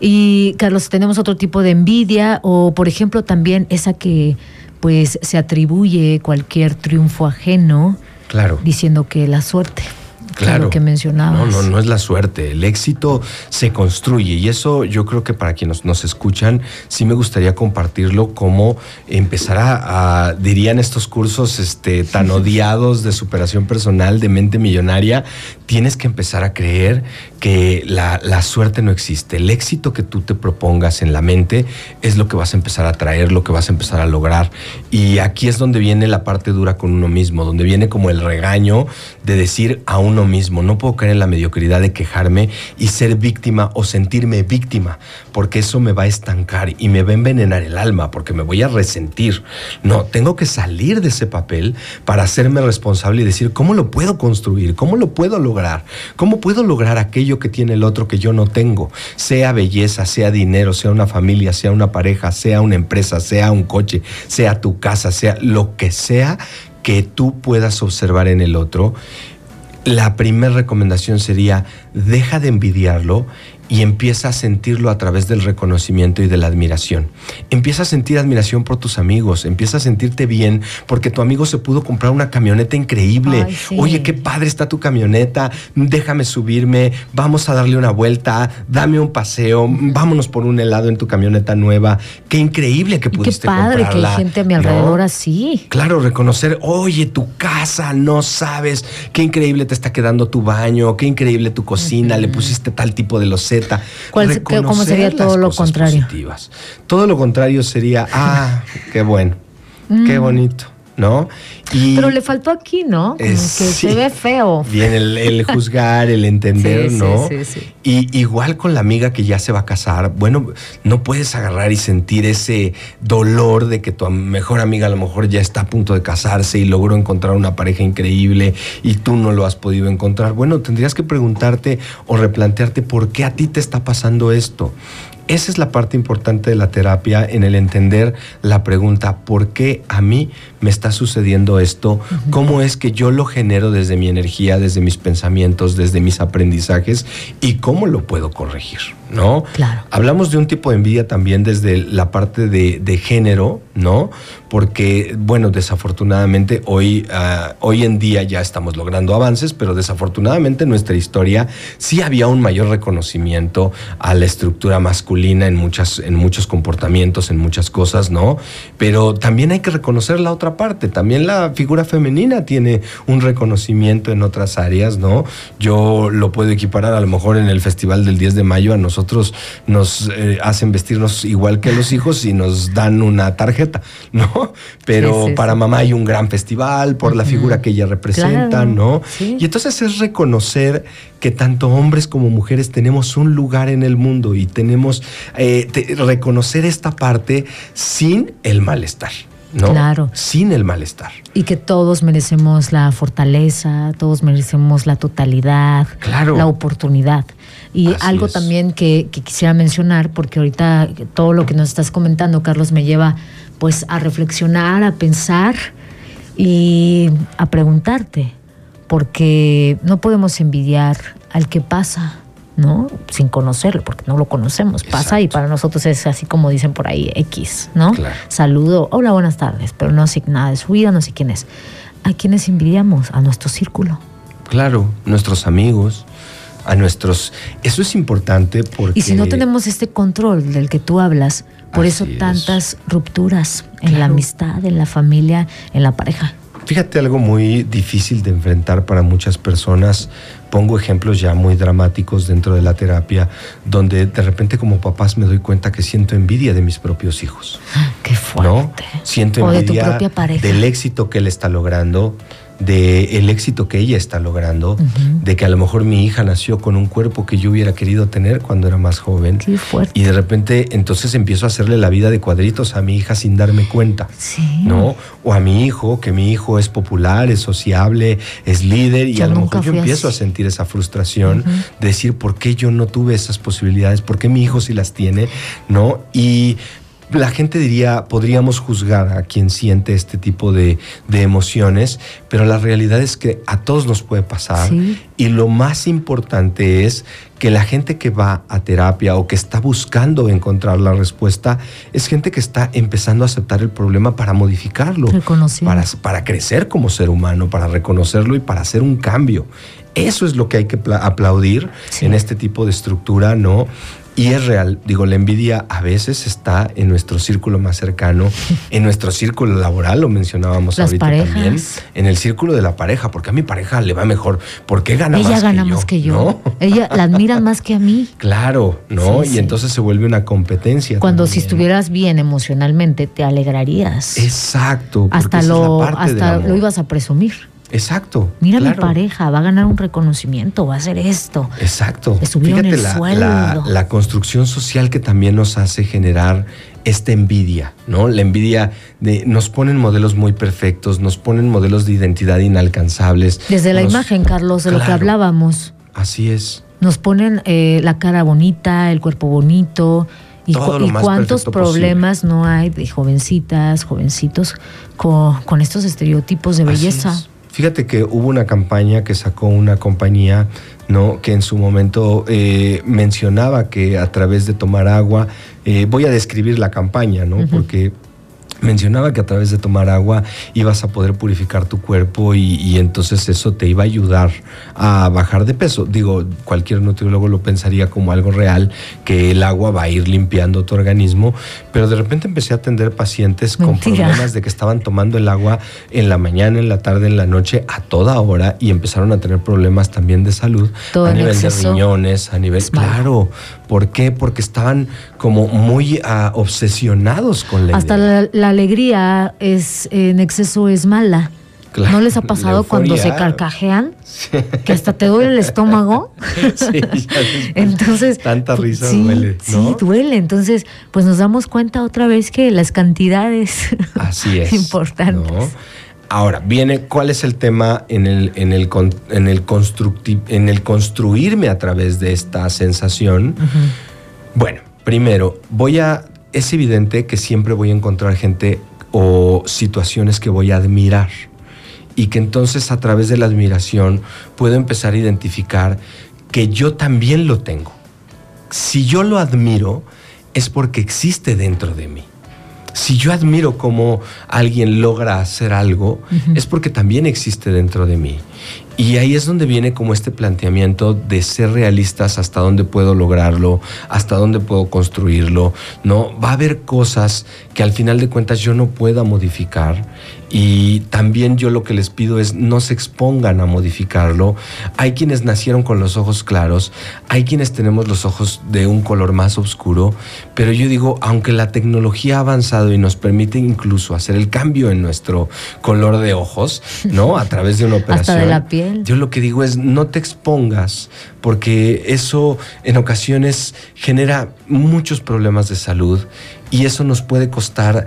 Y, Carlos, tenemos otro tipo de envidia, o por ejemplo también esa que pues se atribuye cualquier triunfo ajeno, diciendo que la suerte. Claro, lo que mencionabas. No es la suerte. El éxito se construye, y eso yo creo que para quienes nos escuchan, sí me gustaría compartirlo, como empezar dirían estos cursos tan odiados de superación personal, de mente millonaria. Tienes que empezar a creer que la suerte no existe. El éxito que tú te propongas en la mente es lo que vas a empezar a traer, lo que vas a empezar a lograr. Y aquí es donde viene la parte dura con uno mismo, donde viene como el regaño de decir a uno mismo, no puedo caer en la mediocridad de quejarme y ser víctima o sentirme víctima, porque eso me va a estancar y me va a envenenar el alma, porque me voy a resentir. No, tengo que salir de ese papel para hacerme responsable y decir, ¿cómo lo puedo construir? ¿Cómo lo puedo lograr? ¿Cómo puedo lograr aquello que tiene el otro que yo no tengo? Sea belleza, sea dinero, sea una familia, sea una pareja, sea una empresa, sea un coche, sea tu casa, sea lo que sea que tú puedas observar en el otro. La primera recomendación sería, deja de envidiarlo y empieza a sentirlo a través del reconocimiento y de la admiración. Empieza a sentir admiración por tus amigos, empieza a sentirte bien porque tu amigo se pudo comprar una camioneta increíble. Ay, sí. Oye, qué padre está tu camioneta, déjame subirme, vamos a darle una vuelta, dame un paseo, vámonos por un helado en tu camioneta nueva. Qué increíble que pudiste comprarla. Qué padre que hay gente a mi alrededor así. Claro, reconocer, oye, tu casa, no sabes, qué increíble te está quedando tu baño, qué increíble tu cocina, le pusiste tal tipo de loseta. ¿Cómo sería todo lo contrario? Positivas. Todo lo contrario sería, qué bueno, qué bonito, ¿no? Pero le faltó aquí, ¿no? Como que se ve feo. Bien, el juzgar, el entender, sí, ¿no? Sí. Y igual con la amiga que ya se va a casar, bueno, no puedes agarrar y sentir ese dolor de que tu mejor amiga a lo mejor ya está a punto de casarse y logró encontrar una pareja increíble y tú no lo has podido encontrar. Bueno, tendrías que preguntarte o replantearte por qué a ti te está pasando esto. Esa es la parte importante de la terapia, en el entender la pregunta, ¿por qué a mí me está sucediendo esto? ¿Cómo es que yo lo genero desde mi energía, desde mis pensamientos, desde mis aprendizajes? ¿Y cómo lo puedo corregir? ¿No? Claro. Hablamos de un tipo de envidia también desde la parte de género, ¿no? Porque, bueno, desafortunadamente hoy en día ya estamos logrando avances, pero desafortunadamente en nuestra historia sí había un mayor reconocimiento a la estructura masculina en muchos comportamientos, en muchas cosas, ¿no? Pero también hay que reconocer la otra parte. También la figura femenina tiene un reconocimiento en otras áreas, ¿no? Yo lo puedo equiparar a lo mejor en el Festival del 10 de mayo a nosotros nos hacen vestirnos igual que a los hijos y nos dan una tarjeta, ¿no? Pero sí, para mamá hay un gran festival por la figura que ella representa, claro, ¿no? Sí. Y entonces es reconocer que tanto hombres como mujeres tenemos un lugar en el mundo y tenemos reconocer esta parte sin el malestar, ¿no? Claro. Sin el malestar. Y que todos merecemos la fortaleza, todos merecemos la totalidad, claro, la oportunidad. Y así algo es. También que quisiera mencionar, porque ahorita todo lo que nos estás comentando, Carlos, me lleva pues a reflexionar, a pensar y a preguntarte, porque no podemos envidiar al que pasa, ¿no? Sin conocerlo, porque no lo conocemos. Exacto. Pasa y para nosotros es así como dicen por ahí, X, ¿no? Claro. Saludo, hola, buenas tardes, pero no sé nada de su vida, no sé quién es. ¿A quiénes envidiamos? A nuestro círculo. Claro, nuestros amigos, a nuestros... Eso es importante porque... Y si no tenemos este control del que tú hablas, por eso tantas rupturas en la amistad, en la familia, en la pareja. Fíjate, algo muy difícil de enfrentar para muchas personas. Pongo ejemplos ya muy dramáticos dentro de la terapia, donde de repente como papás me doy cuenta que siento envidia de mis propios hijos. ¡Qué fuerte! ¿No? Siento envidia de tu propia pareja, del éxito que él está logrando, del éxito que ella está logrando, de que a lo mejor mi hija nació con un cuerpo que yo hubiera querido tener cuando era más joven. ¡Qué fuerte! Y de repente entonces empiezo a hacerle la vida de cuadritos a mi hija sin darme cuenta. Sí. ¿No? O a mi hijo, que mi hijo es popular, es sociable, es líder, y a lo mejor yo empiezo a sentir esa frustración de decir, ¿por qué yo no tuve esas posibilidades? ¿Por qué mi hijo sí las tiene? ¿No? Y la gente diría, podríamos juzgar a quien siente este tipo de emociones, pero la realidad es que a todos nos puede pasar. Sí. Y lo más importante es que la gente que va a terapia o que está buscando encontrar la respuesta es gente que está empezando a aceptar el problema para modificarlo, para crecer como ser humano, para reconocerlo y para hacer un cambio. Eso es lo que hay que aplaudir en este tipo de estructura, ¿no? Y es real, digo, la envidia a veces está en nuestro círculo más cercano, en nuestro círculo laboral, lo mencionábamos ahorita también, en el círculo de la pareja, porque a mi pareja le va mejor, porque gana más que yo. Ella gana más que yo, ¿no? Ella la admiran más que a mí. Claro, ¿no? Sí, y entonces se vuelve una competencia. Cuando también, si estuvieras bien emocionalmente, te alegrarías. Exacto. Hasta lo ibas a presumir. Exacto. Mira, mi pareja va a ganar un reconocimiento, va a hacer esto. Exacto. Le subieron el sueldo. La construcción social que también nos hace generar esta envidia, ¿no? La envidia de nos ponen modelos muy perfectos, nos ponen modelos de identidad inalcanzables. Desde la imagen, Carlos, de lo que hablábamos. Así es. Nos ponen la cara bonita, el cuerpo bonito. ¿Y cuántos problemas posible no hay de jovencitas, jovencitos con estos estereotipos de belleza? Fíjate que hubo una campaña que sacó una compañía, ¿no?, que en su momento mencionaba que a través de tomar agua, voy a describir la campaña, ¿no? Porque mencionaba que a través de tomar agua ibas a poder purificar tu cuerpo y entonces eso te iba a ayudar a bajar de peso. Digo, cualquier nutriólogo lo pensaría como algo real, que el agua va a ir limpiando tu organismo, pero de repente empecé a atender pacientes con problemas de que estaban tomando el agua en la mañana, en la tarde, en la noche, a toda hora, y empezaron a tener problemas también de salud, a nivel de riñones, a nivel... Claro, ¿por qué? Porque estaban como muy obsesionados con la hasta la alegría en exceso es mala. Claro, ¿no les ha pasado cuando se carcajean? Sí. Que hasta te duele el estómago. Sí, entonces, tanta risa duele, ¿no? Sí, duele. Entonces, pues nos damos cuenta otra vez que las cantidades así es, importantes. ¿no? Ahora, viene, ¿cuál es el tema en el construirme a través de esta sensación? Bueno, primero, es evidente que siempre voy a encontrar gente o situaciones que voy a admirar, y que entonces a través de la admiración puedo empezar a identificar que yo también lo tengo. Si yo lo admiro, es porque existe dentro de mí. Si yo admiro cómo alguien logra hacer algo, es porque también existe dentro de mí. Y ahí es donde viene como este planteamiento de ser realistas, hasta dónde puedo lograrlo, hasta dónde puedo construirlo, ¿no? Va a haber cosas que al final de cuentas yo no pueda modificar, y también yo lo que les pido es no se expongan a modificarlo. Hay quienes nacieron con los ojos claros, hay quienes tenemos los ojos de un color más oscuro, pero yo digo, aunque la tecnología ha avanzado y nos permite incluso hacer el cambio en nuestro color de ojos, ¿no? A través de una operación. Hasta de la piel. Yo lo que digo es no te expongas, porque eso en ocasiones genera muchos problemas de salud, y eso nos puede costar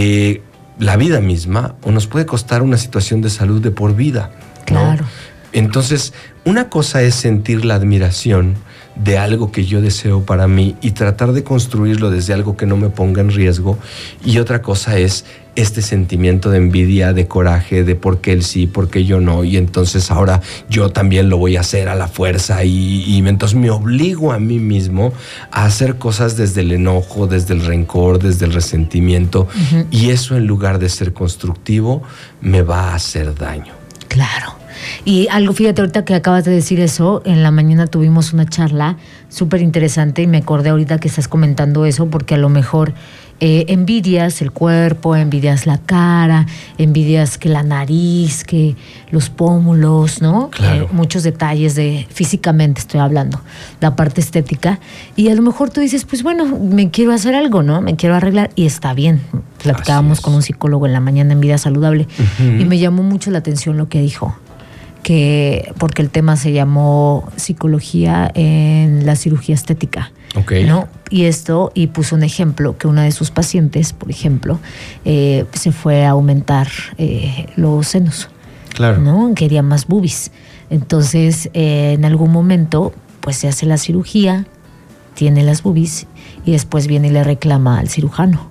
la vida misma, o nos puede costar una situación de salud de por vida, ¿no? Claro. Entonces, una cosa es sentir la admiración de algo que yo deseo para mí y tratar de construirlo desde algo que no me ponga en riesgo, y otra cosa es este sentimiento de envidia, de coraje, de por qué él sí, por qué yo no, y entonces ahora yo también lo voy a hacer a la fuerza, y entonces me obligo a mí mismo a hacer cosas desde el enojo, desde el rencor, desde el resentimiento, y eso, en lugar de ser constructivo, me va a hacer daño. Claro. Y algo, fíjate, ahorita que acabas de decir eso, en la mañana tuvimos una charla súper interesante, y me acordé ahorita que estás comentando eso, porque a lo mejor envidias el cuerpo, envidias la cara, envidias que la nariz, que los pómulos, ¿no? Claro. Muchos detalles físicamente estoy hablando, la parte estética, y a lo mejor tú dices, pues bueno, me quiero hacer algo, ¿no? Me quiero arreglar, y está bien. Platicábamos con un psicólogo en la mañana en Vida Saludable, y me llamó mucho la atención lo que dijo, porque el tema se llamó psicología en la cirugía estética. Okay. ¿No? Y puso un ejemplo, que una de sus pacientes, por ejemplo, se fue a aumentar los senos. Claro. ¿No? Quería más boobies. Entonces, en algún momento, pues se hace la cirugía, tiene las boobies, y después viene y le reclama al cirujano.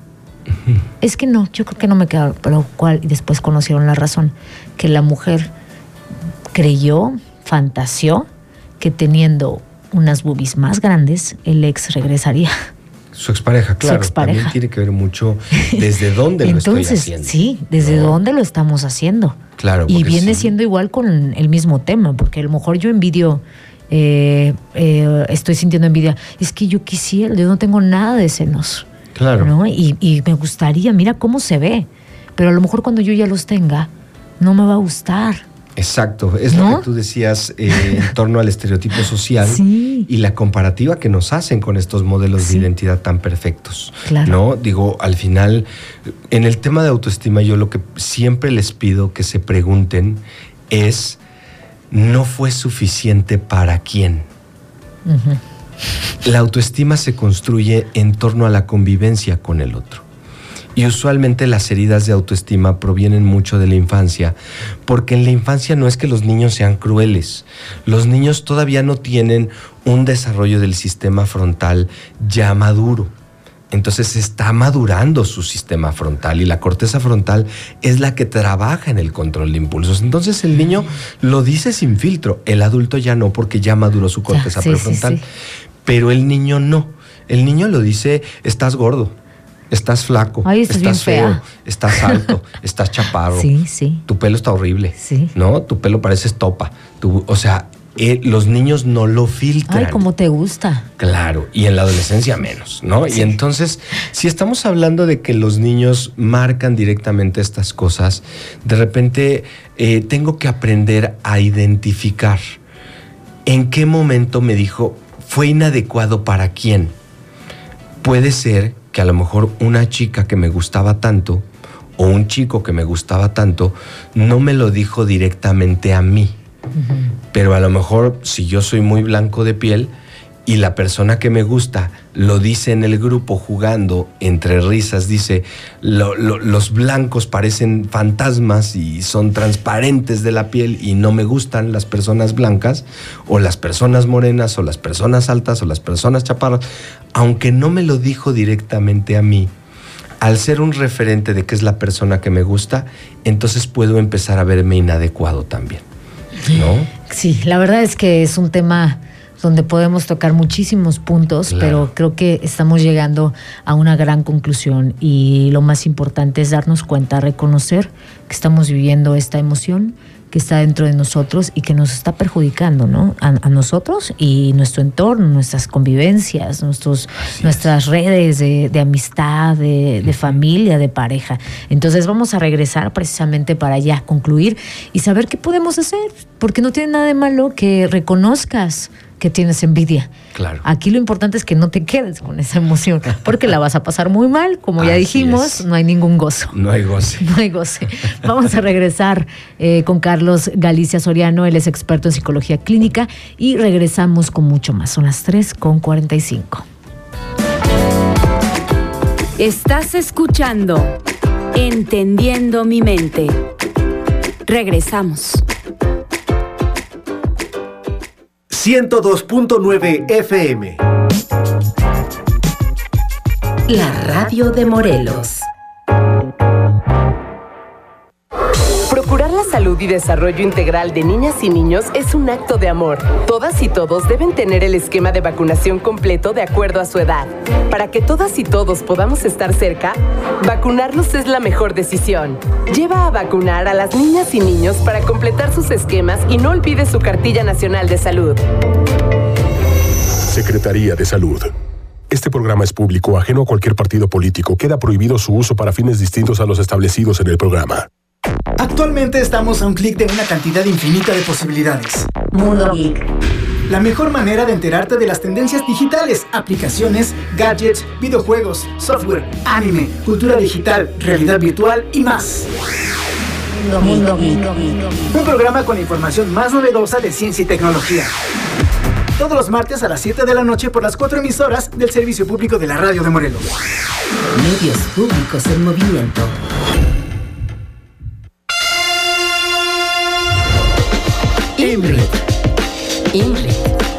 Es que no, yo creo que no me queda, pero ¿cuál? Y después conocieron la razón, que la mujer creyó, fantaseó, que teniendo unas boobies más grandes, el ex regresaría. Su expareja, claro. También tiene que ver mucho desde dónde lo estoy haciendo. Sí, desde dónde lo estamos haciendo. Claro. Y viene siendo igual con el mismo tema, porque a lo mejor yo envidio, estoy sintiendo envidia. Es que yo quisiera, yo no tengo nada de senos. Claro. ¿No? Y me gustaría, mira cómo se ve. Pero a lo mejor cuando yo ya los tenga, no me va a gustar. Exacto, es lo que tú decías en torno al estereotipo social y la comparativa que nos hacen con estos modelos de identidad tan perfectos. Claro. ¿No? Digo, al final, en el tema de autoestima, yo lo que siempre les pido que se pregunten es no fue suficiente para quién. La autoestima se construye en torno a la convivencia con el otro. Y usualmente las heridas de autoestima provienen mucho de la infancia, porque en la infancia no es que los niños sean crueles. Los niños todavía no tienen un desarrollo del sistema frontal ya maduro. Entonces está madurando su sistema frontal y la corteza frontal es la que trabaja en el control de impulsos. Entonces el niño lo dice sin filtro, el adulto ya no, porque ya maduró su corteza prefrontal. Sí. Pero el niño no. El niño lo dice, estás gordo, estás flaco, estás feo, estás alto, estás chaparro, tu pelo está horrible, ¿no? Tu pelo parece estopa. Los niños no lo filtran. Ay, como te gusta. Claro, y en la adolescencia menos, ¿no? Sí. Y entonces, si estamos hablando de que los niños marcan directamente estas cosas, de repente tengo que aprender a identificar en qué momento me dijo, fue inadecuado para quién. Puede ser que a lo mejor una chica que me gustaba tanto o un chico que me gustaba tanto no me lo dijo directamente a mí. Pero a lo mejor si yo soy muy blanco de piel y la persona que me gusta lo dice en el grupo jugando entre risas, dice los blancos parecen fantasmas y son transparentes de la piel y no me gustan las personas blancas o las personas morenas o las personas altas o las personas chaparras, aunque no me lo dijo directamente a mí, al ser un referente de que es la persona que me gusta, entonces puedo empezar a verme inadecuado también, ¿no? Sí, la verdad es que es un tema donde podemos tocar muchísimos puntos, claro, pero creo que estamos llegando a una gran conclusión y lo más importante es darnos cuenta, reconocer que estamos viviendo esta emoción que está dentro de nosotros y que nos está perjudicando, ¿no? A nosotros y nuestro entorno, nuestras convivencias, nuestras redes de amistad, de familia, de pareja. Entonces vamos a regresar precisamente para ya concluir y saber qué podemos hacer, porque no tiene nada de malo que reconozcas que tienes envidia. Claro. Aquí lo importante es que no te quedes con esa emoción, porque la vas a pasar muy mal, como ya dijimos, no hay ningún gozo. No hay goce. No hay goce. Vamos a regresar con Carlos Galicia Soriano, él es experto en psicología clínica y regresamos con mucho más. Son las 3:45. Estás escuchando Entendiendo mi mente. Regresamos. 102.9 FM. La radio de Morelos. Procurar la salud y desarrollo integral de niñas y niños es un acto de amor. Todas y todos deben tener el esquema de vacunación completo de acuerdo a su edad. Para que todas y todos podamos estar cerca, vacunarlos es la mejor decisión. Lleva a vacunar a las niñas y niños para completar sus esquemas y no olvide su cartilla nacional de salud. Secretaría de Salud. Este programa es público, ajeno a cualquier partido político. Queda prohibido su uso para fines distintos a los establecidos en el programa. Actualmente estamos a un clic de una cantidad infinita de posibilidades. Mundo Geek. La mejor manera de enterarte de las tendencias digitales, aplicaciones, gadgets, videojuegos, software, anime, cultura digital, realidad virtual y más. Mundo Geek. Un programa con la información más novedosa de ciencia y tecnología. Todos los martes a las 7 de la noche por las 4 emisoras del Servicio Público de la Radio de Morelos. Medios públicos en movimiento. INRID.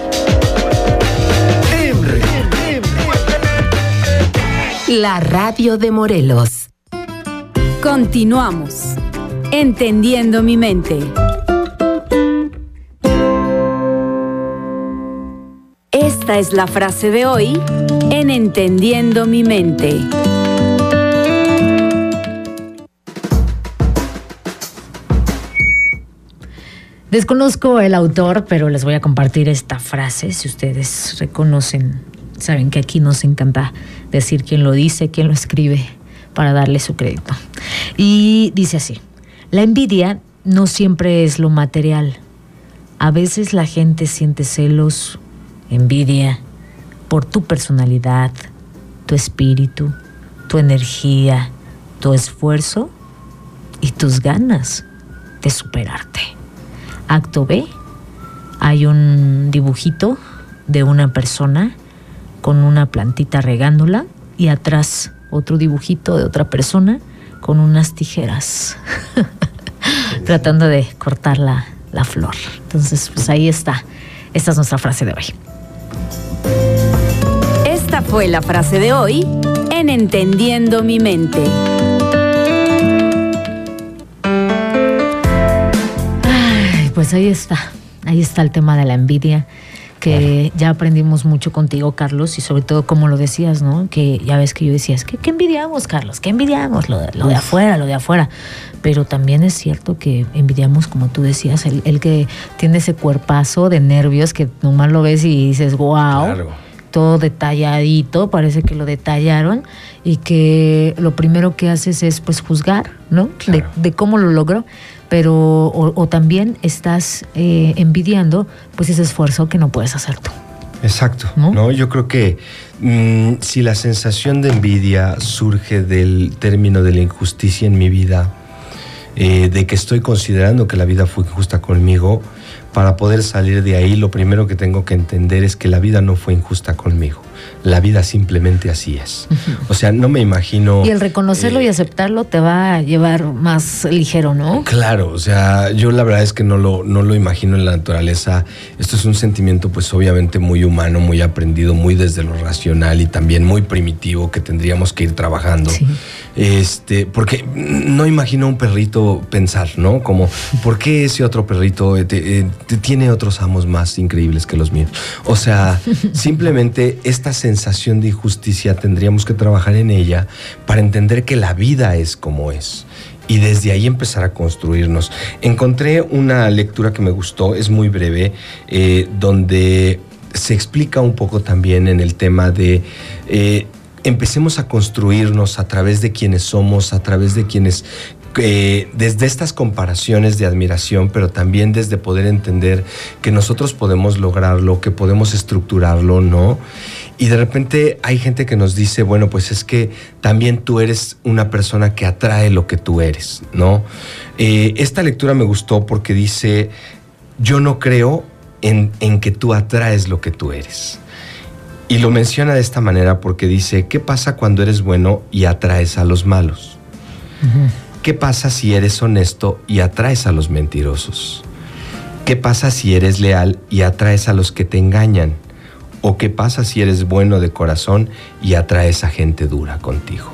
La radio de Morelos. Continuamos. Entendiendo mi mente. Esta es la frase de hoy en Entendiendo mi mente. Desconozco el autor, pero les voy a compartir esta frase. Si ustedes reconocen, saben que aquí nos encanta decir quién lo dice, quién lo escribe, para darle su crédito. Y dice así: la envidia no siempre es lo material. A veces la gente siente celos, envidia por tu personalidad, tu espíritu, tu energía, tu esfuerzo y tus ganas de superarte. Acto B, hay un dibujito de una persona con una plantita regándola y atrás otro dibujito de otra persona con unas tijeras tratando de cortar la flor. Entonces, pues ahí está. Esta es nuestra frase de hoy. Esta fue la frase de hoy en Entendiendo mi mente. Ay, pues ahí está el tema de la envidia, que ya aprendimos mucho contigo, Carlos, y sobre todo como lo decías, ¿no? Que ya ves que yo decía, ¿qué envidiamos, Carlos? ¿Qué envidiamos? Lo de afuera. Pero también es cierto que envidiamos, como tú decías, el que tiene ese cuerpazo de nervios que nomás lo ves y dices, wow. Claro. Todo detalladito, parece que lo detallaron, y que lo primero que haces es pues juzgar, ¿no? Claro. De cómo lo logró, pero o también estás envidiando pues ese esfuerzo que no puedes hacer tú. Exacto, ¿no? Yo creo que si la sensación de envidia surge del término de la injusticia en mi vida, de que estoy considerando que la vida fue injusta conmigo, para poder salir de ahí, lo primero que tengo que entender es que la vida no fue injusta conmigo. La vida simplemente así es. O sea, no me imagino... Y el reconocerlo y aceptarlo te va a llevar más ligero, ¿no? Claro, o sea, yo la verdad es que no lo imagino en la naturaleza. Esto es un sentimiento pues obviamente muy humano, muy aprendido, muy desde lo racional y también muy primitivo que tendríamos que ir trabajando. Sí. Porque no imagino un perrito pensar, ¿no? Como, ¿por qué ese otro perrito tiene otros amos más increíbles que los míos? O sea, simplemente esta sensación de injusticia tendríamos que trabajar en ella para entender que la vida es como es y desde ahí empezar a construirnos. Encontré una lectura que me gustó, es muy breve, donde se explica un poco también en el tema de empecemos a construirnos a través de quienes somos, a través de quienes... desde estas comparaciones de admiración, pero también desde poder entender que nosotros podemos lograrlo, que podemos estructurarlo, ¿no? Y de repente hay gente que nos dice, bueno, pues es que también tú eres una persona que atrae lo que tú eres, ¿no? Esta lectura me gustó porque dice, yo no creo en que tú atraes lo que tú eres. Y lo menciona de esta manera porque dice, ¿qué pasa cuando eres bueno y atraes a los malos? ¿Qué pasa si eres honesto y atraes a los mentirosos? ¿Qué pasa si eres leal y atraes a los que te engañan? ¿O qué pasa si eres bueno de corazón y atraes a gente dura contigo?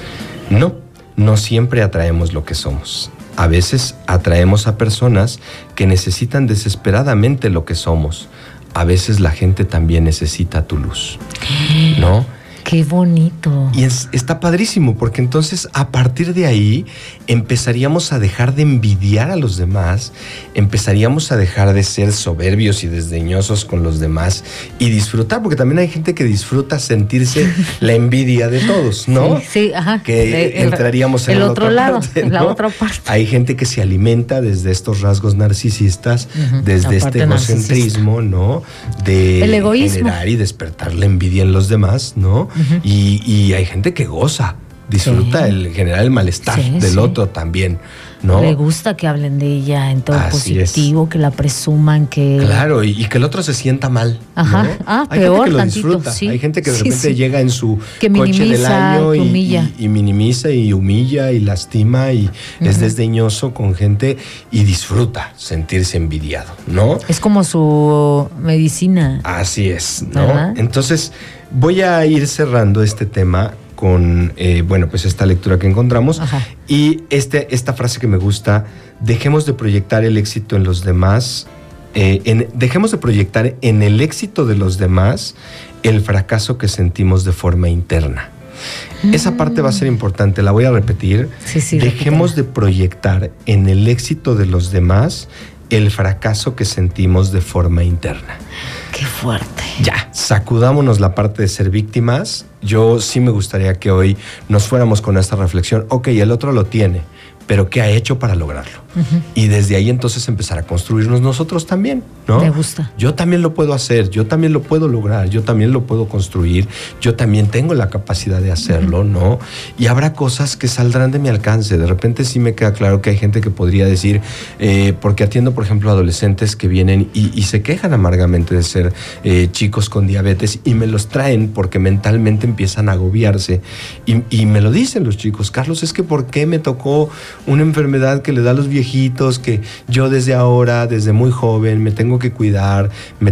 No siempre atraemos lo que somos. A veces atraemos a personas que necesitan desesperadamente lo que somos. A veces la gente también necesita tu luz, ¿no? ¡Qué bonito! Y está padrísimo, porque entonces a partir de ahí empezaríamos a dejar de envidiar a los demás, empezaríamos a dejar de ser soberbios y desdeñosos con los demás y disfrutar, porque también hay gente que disfruta sentirse la envidia de todos, ¿no? Sí, ajá. Que entraríamos en el otro lado, parte, ¿no? la otra parte. Hay gente que se alimenta desde estos rasgos narcisistas, desde este egocentrismo, ¿no? De el egoísmo. Generar y despertar la envidia en los demás, ¿no? Y hay gente que goza, disfruta el generar el malestar del otro también, ¿no? Le gusta que hablen de ella en todo positivo, que la presuman, que... Claro, y que el otro se sienta mal, ajá. ¿no? Hay peor, gente que lo tantito, disfruta, hay gente que de repente llega en su minimiza, coche del año y minimiza y humilla y lastima y es desdeñoso con gente y disfruta sentirse envidiado, ¿no? Es como su medicina. Así es, ¿no? Entonces voy a ir cerrando este tema con, pues esta lectura que encontramos. Ajá. Y esta frase que me gusta, dejemos de proyectar el éxito en los demás, dejemos de proyectar en el éxito de los demás el fracaso que sentimos de forma interna. Esa parte va a ser importante, la voy a repetir. Dejemos de proyectar en el éxito de los demás el fracaso que sentimos de forma interna. ¡Qué fuerte! Ya, sacudámonos la parte de ser víctimas. Yo sí me gustaría que hoy nos fuéramos con esta reflexión. Ok, el otro lo tiene, pero ¿qué ha hecho para lograrlo? Y desde ahí entonces empezar a construirnos nosotros también, ¿no? Me gusta. Yo también lo puedo hacer, yo también lo puedo lograr, yo también lo puedo construir, yo también tengo la capacidad de hacerlo, ¿no? Y habrá cosas que saldrán de mi alcance. De repente sí me queda claro que hay gente que podría decir, porque atiendo, por ejemplo, adolescentes que vienen y se quejan amargamente de ser chicos con diabetes y me los traen porque mentalmente empiezan a agobiarse y me lo dicen los chicos: Carlos, es que ¿por qué me tocó una enfermedad que le da a los viejitos, que yo desde ahora, desde muy joven, me tengo que cuidar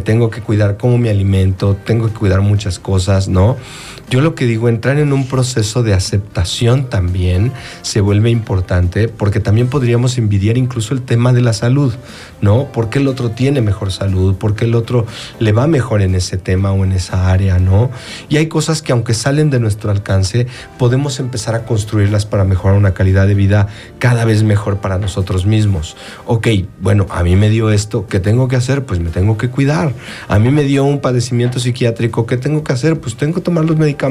cómo me alimento, tengo que cuidar muchas cosas, ¿no? Yo lo que digo, entrar en un proceso de aceptación también se vuelve importante, porque también podríamos envidiar incluso el tema de la salud, ¿no? ¿Por qué el otro tiene mejor salud? ¿Por qué el otro le va mejor en ese tema o en esa área, ¿no? Y hay cosas que, aunque salen de nuestro alcance, podemos empezar a construirlas para mejorar una calidad de vida cada vez mejor para nosotros mismos. Ok, bueno, a mí me dio esto, ¿qué tengo que hacer? Pues me tengo que cuidar. A mí me dio un padecimiento psiquiátrico, ¿qué tengo que hacer? Pues tengo que tomar los medicamentos.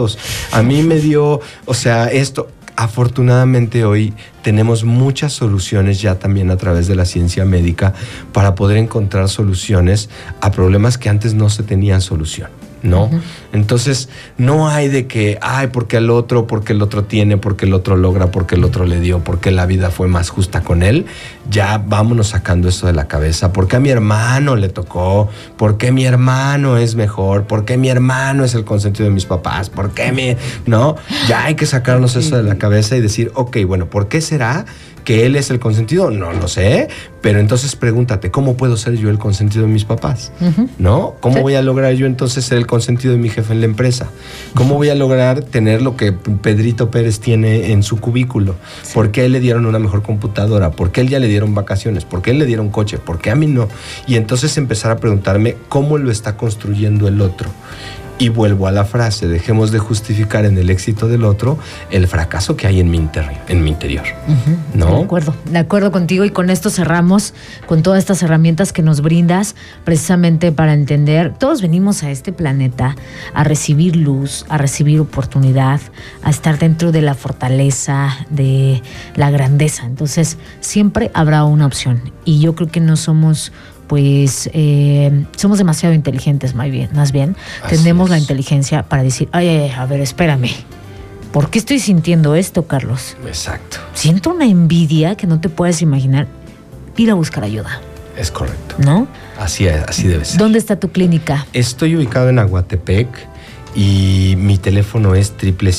A mí me dio, esto. Afortunadamente hoy tenemos muchas soluciones ya también a través de la ciencia médica para poder encontrar soluciones a problemas que antes no se tenían solución, ¿no? Entonces, no hay de que, porque el otro tiene, porque el otro logra, porque el otro le dio, porque la vida fue más justa con él. Ya vámonos sacando eso de la cabeza. ¿Por qué a mi hermano le tocó? ¿Por qué mi hermano es mejor? ¿Por qué mi hermano es el consentido de mis papás? ¿Por qué no? Ya hay que sacarnos eso de la cabeza y decir, ok, bueno, ¿por qué será que él es el consentido? No lo sé, pero entonces pregúntate, ¿cómo puedo ser yo el consentido de mis papás? ¿No? ¿Cómo voy a lograr yo entonces ser el consentido de mi jefe en la empresa? ¿Cómo voy a lograr tener lo que Pedrito Pérez tiene en su cubículo? ¿Por qué a él le dieron una mejor computadora? ¿Por qué a él ya le dieron vacaciones? ¿Por qué a él le dieron coche? ¿Por qué a mí no? Y entonces empezar a preguntarme cómo lo está construyendo el otro. Y vuelvo a la frase, dejemos de justificar en el éxito del otro el fracaso que hay en mi interior. ¿No? De acuerdo contigo, y con esto cerramos con todas estas herramientas que nos brindas precisamente para entender, todos venimos a este planeta a recibir luz, a recibir oportunidad, a estar dentro de la fortaleza, de la grandeza. Entonces siempre habrá una opción, y yo creo que no somos somos demasiado inteligentes, más bien tenemos la inteligencia para decir, a ver, espérame, ¿por qué estoy sintiendo esto, Carlos? Exacto. Siento una envidia que no te puedes imaginar. Ir a buscar ayuda. Es correcto. ¿No? Así debe ser. ¿Dónde está tu clínica? Estoy ubicado en Aguatepec y mi teléfono es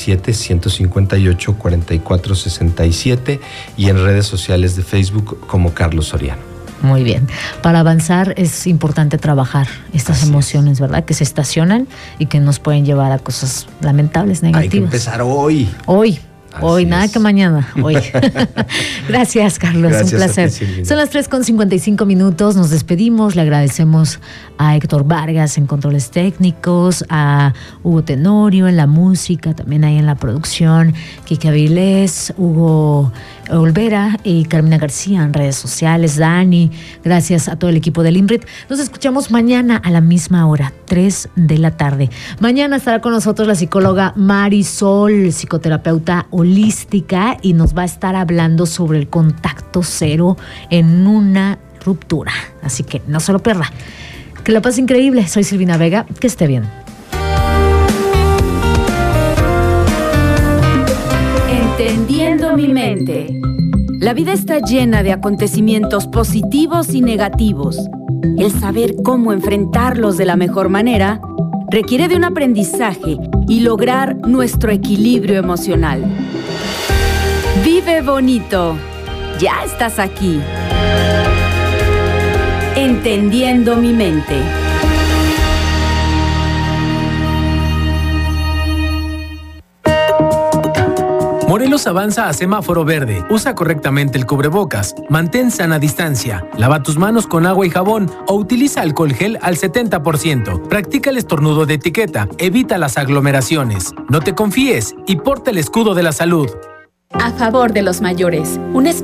777-158-4467 y en redes sociales de Facebook como Carlos Soriano. Muy bien. Para avanzar es importante trabajar estas emociones, ¿verdad? Que se estacionan y que nos pueden llevar a cosas lamentables, negativas. Hay que empezar hoy. Hoy, nada que mañana, hoy. Gracias, Carlos, Gracias, un placer. Son las 3:55, nos despedimos, le agradecemos a Héctor Vargas en controles técnicos, a Hugo Tenorio en la música, también ahí en la producción, Kike Avilés, Hugo Olvera y Carmina García en redes sociales, Dani, gracias a todo el equipo del INRIT. Nos escuchamos mañana a la misma hora, 3 de la tarde. Mañana estará con nosotros la psicóloga Marisol, psicoterapeuta holística, y nos va a estar hablando sobre el contacto cero en una ruptura. Así que no se lo pierda. Que la pase increíble. Soy Silvina Vega. Que esté bien. Entendiendo mi mente. La vida está llena de acontecimientos positivos y negativos. El saber cómo enfrentarlos de la mejor manera requiere de un aprendizaje y lograr nuestro equilibrio emocional. Vive bonito. Ya estás aquí. Entendiendo mi mente. Morelos avanza a semáforo verde. Usa correctamente el cubrebocas. Mantén sana distancia. Lava tus manos con agua y jabón o utiliza alcohol gel al 70%. Practica el estornudo de etiqueta. Evita las aglomeraciones. No te confíes y porta el escudo de la salud. A favor de los mayores.